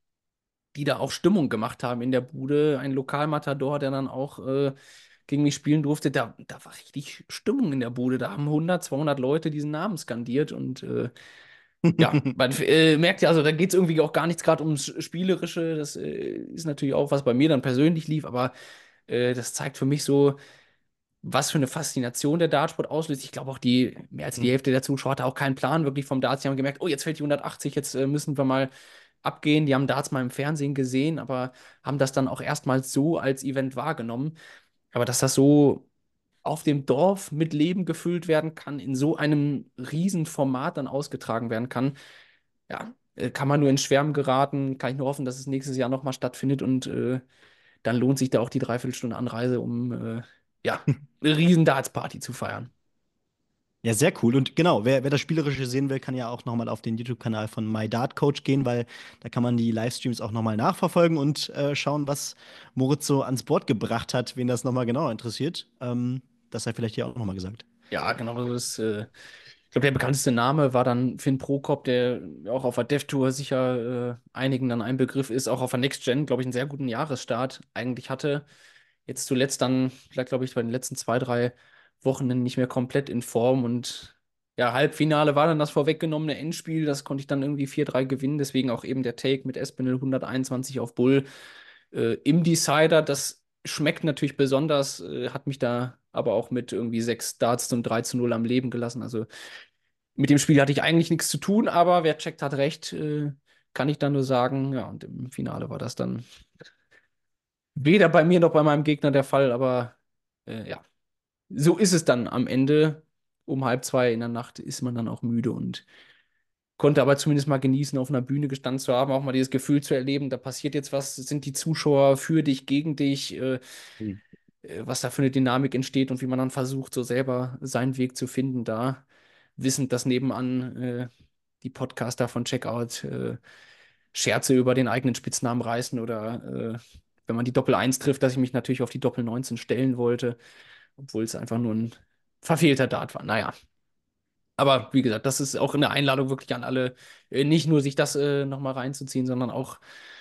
die da auch Stimmung gemacht haben in der Bude. Ein Lokalmatador, der dann auch äh, gegen mich spielen durfte, da, da war richtig Stimmung in der Bude. Da haben hundert, zweihundert Leute diesen Namen skandiert und äh, ja, man äh, merkt ja, also da geht es irgendwie auch gar nichts gerade ums Spielerische. Das äh, ist natürlich auch, was bei mir dann persönlich lief, aber äh, das zeigt für mich so, was für eine Faszination der Dartsport auslöst. Ich glaube auch die, mehr als die Hälfte der Zuschauer hatte auch keinen Plan wirklich vom Darts. Die haben gemerkt, oh, jetzt fällt die hundertachtzig, jetzt äh, müssen wir mal abgehen. Die haben Darts mal im Fernsehen gesehen, aber haben das dann auch erstmals so als Event wahrgenommen. Aber dass das so auf dem Dorf mit Leben gefüllt werden kann, in so einem riesen Format dann ausgetragen werden kann, ja, äh, kann man nur in Schwärmen geraten. Kann ich nur hoffen, dass es nächstes Jahr nochmal stattfindet und äh, dann lohnt sich da auch die Dreiviertelstunde Anreise, um äh, ja, eine riesen Darts-Party zu feiern. Ja, sehr cool. Und genau, wer, wer das Spielerische sehen will, kann ja auch noch mal auf den YouTube-Kanal von My Dart Coach gehen, weil da kann man die Livestreams auch noch mal nachverfolgen und äh, schauen, was Moritz so ans Board gebracht hat, wen das noch mal genauer interessiert. Ähm, das sei vielleicht hier auch noch mal gesagt. Ja, genau. Das, äh, ich glaube, der bekannteste Name war dann Finn Prokop, der auch auf der Dev-Tour sicher äh, einigen dann ein Begriff ist, auch auf der Next Gen, glaube ich, einen sehr guten Jahresstart eigentlich hatte. Jetzt zuletzt dann, vielleicht glaube ich, bei den letzten zwei, drei Wochen nicht mehr komplett in Form und ja, Halbfinale war dann das vorweggenommene Endspiel, das konnte ich dann irgendwie vier drei gewinnen, deswegen auch eben der Take mit Espinel hunderteinundzwanzig auf Bull äh, im Decider, das schmeckt natürlich besonders, äh, hat mich da aber auch mit irgendwie sechs Starts und drei zu null am Leben gelassen. Also mit dem Spiel hatte ich eigentlich nichts zu tun, aber wer checkt, hat recht, äh, kann ich dann nur sagen. Ja, und im Finale war das dann weder bei mir noch bei meinem Gegner der Fall, aber äh, ja, so ist es dann am Ende. Um halb zwei in der Nacht ist man dann auch müde und konnte aber zumindest mal genießen, auf einer Bühne gestanden zu haben, auch mal dieses Gefühl zu erleben, da passiert jetzt was, sind die Zuschauer für dich, gegen dich, äh, Mhm. äh, was da für eine Dynamik entsteht und wie man dann versucht, so selber seinen Weg zu finden, da wissend, dass nebenan äh, die Podcaster von Checkout äh, Scherze über den eigenen Spitznamen reißen oder äh, wenn man die Doppel eins trifft, dass ich mich natürlich auf die Doppel neunzehn stellen wollte, obwohl es einfach nur ein verfehlter Dart war. Naja, aber wie gesagt, das ist auch eine Einladung wirklich an alle, äh, nicht nur sich das äh, nochmal reinzuziehen, sondern auch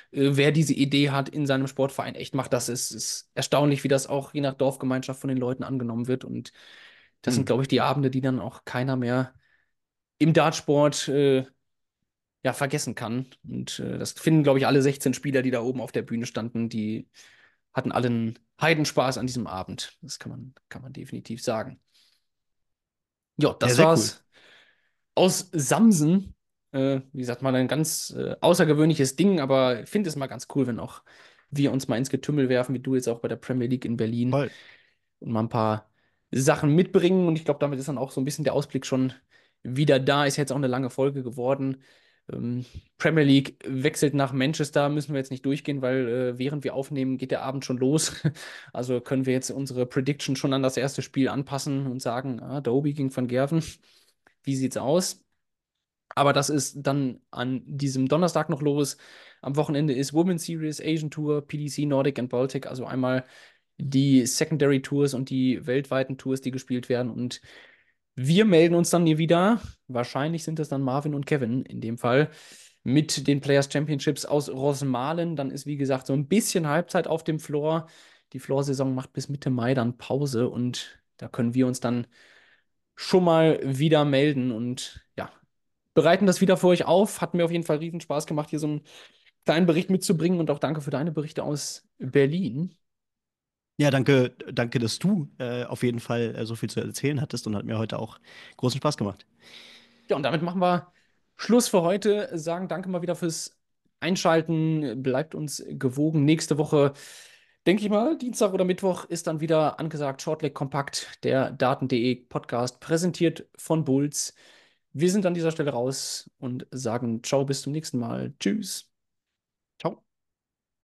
äh, wer diese Idee hat, in seinem Sportverein echt macht. Das ist, ist erstaunlich, wie das auch je nach Dorfgemeinschaft von den Leuten angenommen wird. Und das sind, Hm. glaube ich, die Abende, die dann auch keiner mehr im Dartsport äh, ja, vergessen kann. Und äh, das finden, glaube ich, alle sechzehn Spieler, die da oben auf der Bühne standen, die hatten alle einen Heidenspaß an diesem Abend. Das kann man, kann man definitiv sagen. Ja, Ja, das sehr cool. war's aus Samsen. Äh, wie gesagt, mal ein ganz äh, außergewöhnliches Ding, aber ich finde es mal ganz cool, wenn auch wir uns mal ins Getümmel werfen, wie du jetzt auch bei der Premier League in Berlin Voll. und mal ein paar Sachen mitbringen. Und ich glaube, damit ist dann auch so ein bisschen der Ausblick schon wieder da. Ist jetzt auch eine lange Folge geworden. Ähm, Premier League wechselt nach Manchester, müssen wir jetzt nicht durchgehen, weil äh, während wir aufnehmen, geht der Abend schon los. Also können wir jetzt unsere Prediction schon an das erste Spiel anpassen und sagen, ah, Derby gegen Van Gerven. Wie sieht's aus? Aber das ist dann an diesem Donnerstag noch los. Am Wochenende ist Women's Series, Asian Tour, P D C, Nordic and Baltic, also einmal die Secondary Tours und die weltweiten Tours, die gespielt werden. Und wir melden uns dann hier wieder. Wahrscheinlich sind es dann Marvin und Kevin in dem Fall mit den Players Championships aus Rosmalen. Dann ist, wie gesagt, so ein bisschen Halbzeit auf dem Floor. Die Floor-Saison macht bis Mitte Mai dann Pause und da können wir uns dann schon mal wieder melden und ja, bereiten das wieder für euch auf. Hat mir auf jeden Fall riesen Spaß gemacht, hier so einen kleinen Bericht mitzubringen und auch danke für deine Berichte aus Berlin. Ja, danke, danke, dass du äh, auf jeden Fall äh, so viel zu erzählen hattest und hat mir heute auch großen Spaß gemacht. Ja, und damit machen wir Schluss für heute. Sagen danke mal wieder fürs Einschalten. Bleibt uns gewogen. Nächste Woche, denke ich mal, Dienstag oder Mittwoch ist dann wieder angesagt Shortleg Kompakt, der Daten.de Podcast, präsentiert von Bulls. Wir sind an dieser Stelle raus und sagen ciao, bis zum nächsten Mal. Tschüss.